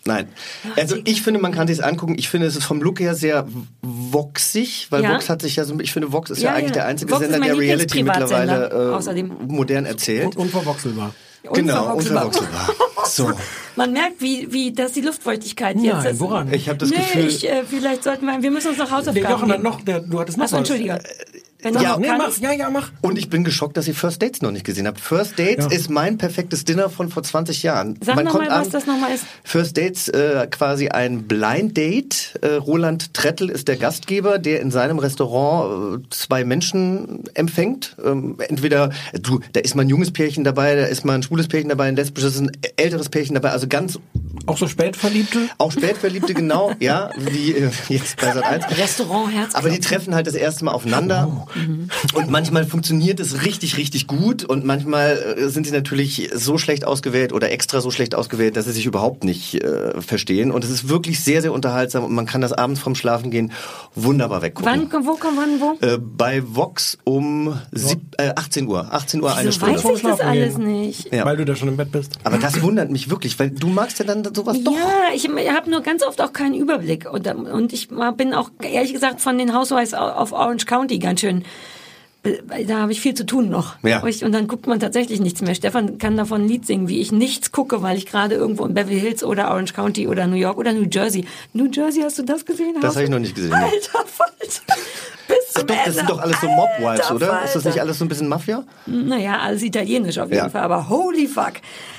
Nein. Also ich finde, man kann sich's angucken. Ich finde, es ist vom Look her sehr voxig, weil Vox hat sich ja so, ich finde, Vox ist ja eigentlich der einzige Vox Sender, der Reality mittlerweile außerdem modern erzählt. Und unverwechselbar. Genau, unverwechselbar. So. Man merkt, wie das die Luftfeuchtigkeit jetzt ist. Woran? Ich habe das Gefühl... Vielleicht sollten wir müssen uns noch Hausaufgaben geben. Du hattest noch was. Entschuldige. Mach. Und ich bin geschockt, dass ihr First Dates noch nicht gesehen habt. First Dates ist mein perfektes Dinner von vor 20 Jahren. Sag nochmal, was das nochmal ist. First Dates, quasi ein Blind Date. Roland Trettel ist der Gastgeber, der in seinem Restaurant 2 Menschen empfängt. Entweder, da ist mal ein junges Pärchen dabei, da ist mal ein schwules Pärchen dabei, ein lesbisches, ein älteres Pärchen dabei, also ganz... Auch so Spätverliebte? Auch Spätverliebte, genau, ja, wie jetzt bei Sat.1. Restaurant Herz. Aber die treffen halt das erste Mal aufeinander. Und manchmal funktioniert es richtig, richtig gut und manchmal sind sie natürlich so schlecht ausgewählt oder extra so schlecht ausgewählt, dass sie sich überhaupt nicht verstehen. Und es ist wirklich sehr, sehr unterhaltsam und man kann das abends vorm Schlafengehen wunderbar weggucken. Wo? Bei Vox um 18 Uhr. 18 Uhr Wieso eine Stunde. weiß ich das alles nicht? Ja. Weil du da schon im Bett bist. Aber das wundert mich wirklich, weil du magst ja dann sowas doch. Ja, ich habe nur ganz oft auch keinen Überblick. Und ich bin auch, ehrlich gesagt, von den Housewives auf Orange County ganz schön... Da habe ich viel zu tun noch. Ja. Und dann guckt man tatsächlich nichts mehr. Stefan kann davon ein Lied singen, wie ich nichts gucke, weil ich gerade irgendwo in Beverly Hills oder Orange County oder New York oder New Jersey. New Jersey, hast du das gesehen? Das habe ich noch nicht gesehen. Alter Falter. Bis zum Das sind doch alles so Mob-Wives, oder? Falter. Ist das nicht alles so ein bisschen Mafia? Naja, alles italienisch auf jeden Fall, aber holy fuck.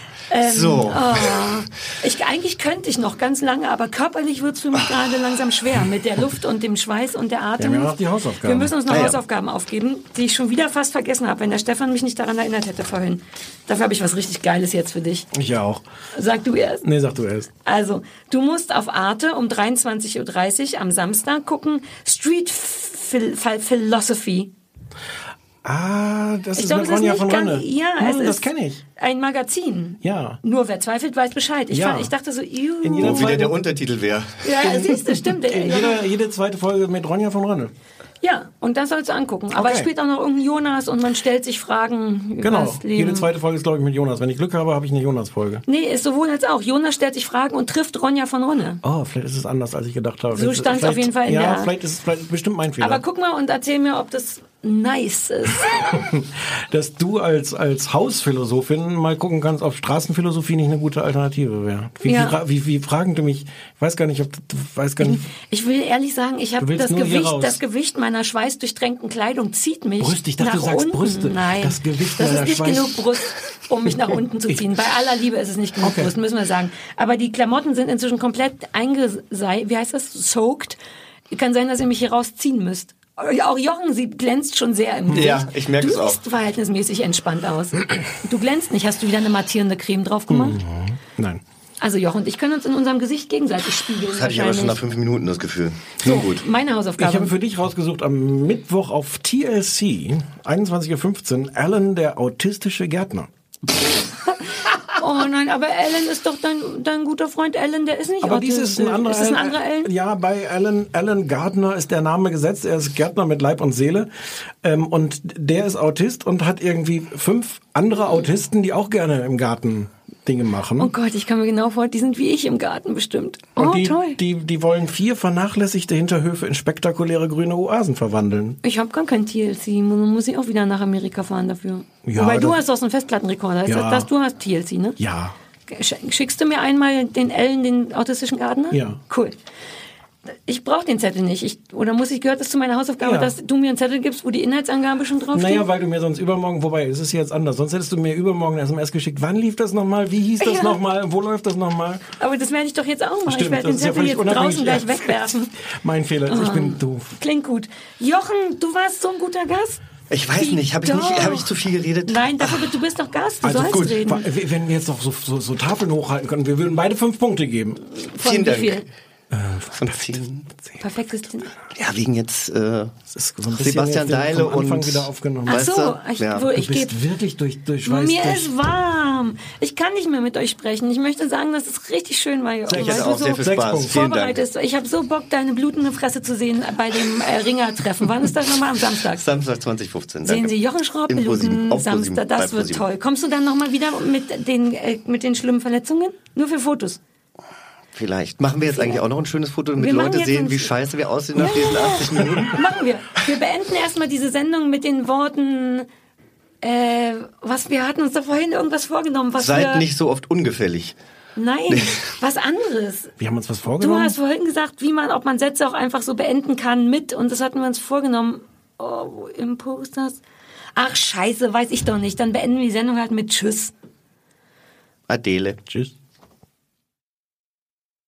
Eigentlich könnte ich noch ganz lange, aber körperlich wird es für mich gerade langsam schwer mit der Luft und dem Schweiß und der Atem. Wir haben ja noch die Hausaufgaben. Wir müssen uns noch Hausaufgaben aufgeben, die ich schon wieder fast vergessen habe, wenn der Stefan mich nicht daran erinnert hätte vorhin. Dafür habe ich was richtig Geiles jetzt für dich. Ich auch. Sag du erst. Nee, sag du erst. Also, du musst auf Arte um 23.30 Uhr am Samstag gucken, Street Philosophy. Das ist mit Ronja von Rönne. Ja, das kenne ich. Ein Magazin. Ja. Nur wer zweifelt, weiß Bescheid. Ich dachte so, Wo wieder der Untertitel wäre. Ja, siehst du, stimmt. Jede zweite Folge mit Ronja von Rönne. Ja, und das sollst du angucken. Aber es spielt auch noch irgendein Jonas und man stellt sich Fragen über das Leben. Jede zweite Folge ist, glaube ich, mit Jonas. Wenn ich Glück habe, habe ich eine Jonas-Folge. Nee, ist sowohl als auch. Jonas stellt sich Fragen und trifft Ronja von Rönne. Oh, vielleicht ist es anders, als ich gedacht habe. So stand es auf jeden Fall in der... Ja, vielleicht ist es bestimmt mein Fehler. Aber guck mal und erzähl mir, ob das nice ist. Dass du als Hausphilosophin mal gucken kannst, ob Straßenphilosophie nicht eine gute Alternative wäre. Wie fragen du mich? Ich weiß gar nicht, ob du weißt gar nicht. Ich will ehrlich sagen, ich habe das Gewicht meiner schweißdurchtränkten Kleidung zieht mich Brüste, ich dachte, nach du sagst unten. Brüste. Nein, das Gewicht das meiner ist nicht genug Brust, um mich nach unten zu ziehen. Bei aller Liebe ist es nicht genug Brust, müssen wir sagen. Aber die Klamotten sind inzwischen komplett soaked. Kann sein, dass ihr mich hier rausziehen müsst. Auch Jochen, sie glänzt schon sehr im Gesicht. Ja, ich merke es auch. Du siehst verhältnismäßig entspannt aus. Du glänzt nicht. Hast du wieder eine mattierende Creme drauf gemacht? Nein. Also Jochen und ich können uns in unserem Gesicht gegenseitig spiegeln. Das hatte ich aber schon nach 5 Minuten das Gefühl. So, gut. Meine Hausaufgabe. Ich habe für dich rausgesucht am Mittwoch auf TLC, 21.15 Uhr, Alan, der autistische Gärtner. Oh nein, aber Alan ist doch dein guter Freund Alan, der ist nicht aber autistisch. Ist das ein anderer Alan? Ja, bei Alan Gardner ist der Name gesetzt. Er ist Gärtner mit Leib und Seele. Und der ist Autist und hat irgendwie 5 andere Autisten, die auch gerne im Garten Dinge machen. Oh Gott, ich kann mir genau vorstellen, die sind wie ich im Garten bestimmt. Und die wollen 4 vernachlässigte Hinterhöfe in spektakuläre grüne Oasen verwandeln. Ich habe gar kein TLC, muss ich auch wieder nach Amerika fahren dafür. Ja, wobei du hast doch so einen Festplattenrekorder. Ja. Du hast TLC, ne? Ja. Schickst du mir einmal den Ellen, den autistischen Gärtner? Ja. Cool. Ich brauche den Zettel nicht. Gehört es zu meiner Hausaufgabe, dass du mir einen Zettel gibst, wo die Inhaltsangabe schon draufsteht? Naja, weil du mir sonst übermorgen, wobei, es ist jetzt anders, sonst hättest du mir übermorgen eine SMS geschickt. Wann lief das nochmal? Wie hieß das nochmal? Wo läuft das nochmal? Aber das werde ich doch jetzt auch machen. Stimmt, ich werde den Zettel jetzt draußen gleich wegwerfen. Mein Fehler, ich bin doof. Klingt gut. Jochen, du warst so ein guter Gast. Ich weiß nicht, habe ich zu viel geredet? Nein, du bist doch Gast, du sollst gut, reden. Wenn wir jetzt noch so Tafeln hochhalten können, wir würden beide 5 Punkte geben. Vielen Dank. Viel? Von 10. Perfektes. Ja, wegen jetzt ist so ein Sebastian Deile und Anfang wieder aufgenommen. Ach so, du bist wirklich durch Schweiß. Mir ist warm. Ich kann nicht mehr mit euch sprechen. Ich möchte sagen, dass es richtig schön war, Jochen. Ich hatte auch sehr viel Spaß. Vorbereitet. Ich habe so Bock, deine blutende Fresse zu sehen bei dem Ringertreffen. Wann ist das nochmal? Am Samstag? Samstag 2015. Sehen Sie Jochen Schraub, bluten Samstag. Das wird toll. Kommst du dann nochmal wieder mit den schlimmen Verletzungen? Nur für Fotos? Vielleicht. Machen wir jetzt eigentlich auch noch ein schönes Foto, damit Wir machen Leute jetzt sehen, ein- wie scheiße wir aussehen nach diesen 80 Minuten? Machen wir. Wir beenden erstmal diese Sendung mit den Worten, was wir hatten uns da vorhin irgendwas vorgenommen. Was Seid wir, nicht so oft ungefällig. Nein, was anderes. Wir haben uns was Du vorgenommen. hast vorhin gesagt, ob man Sätze auch einfach so beenden kann mit, und das hatten wir uns vorgenommen. Oh, wo im Posters? Ach, scheiße, weiß ich doch nicht. Dann beenden wir die Sendung halt mit Tschüss. Adele. Tschüss.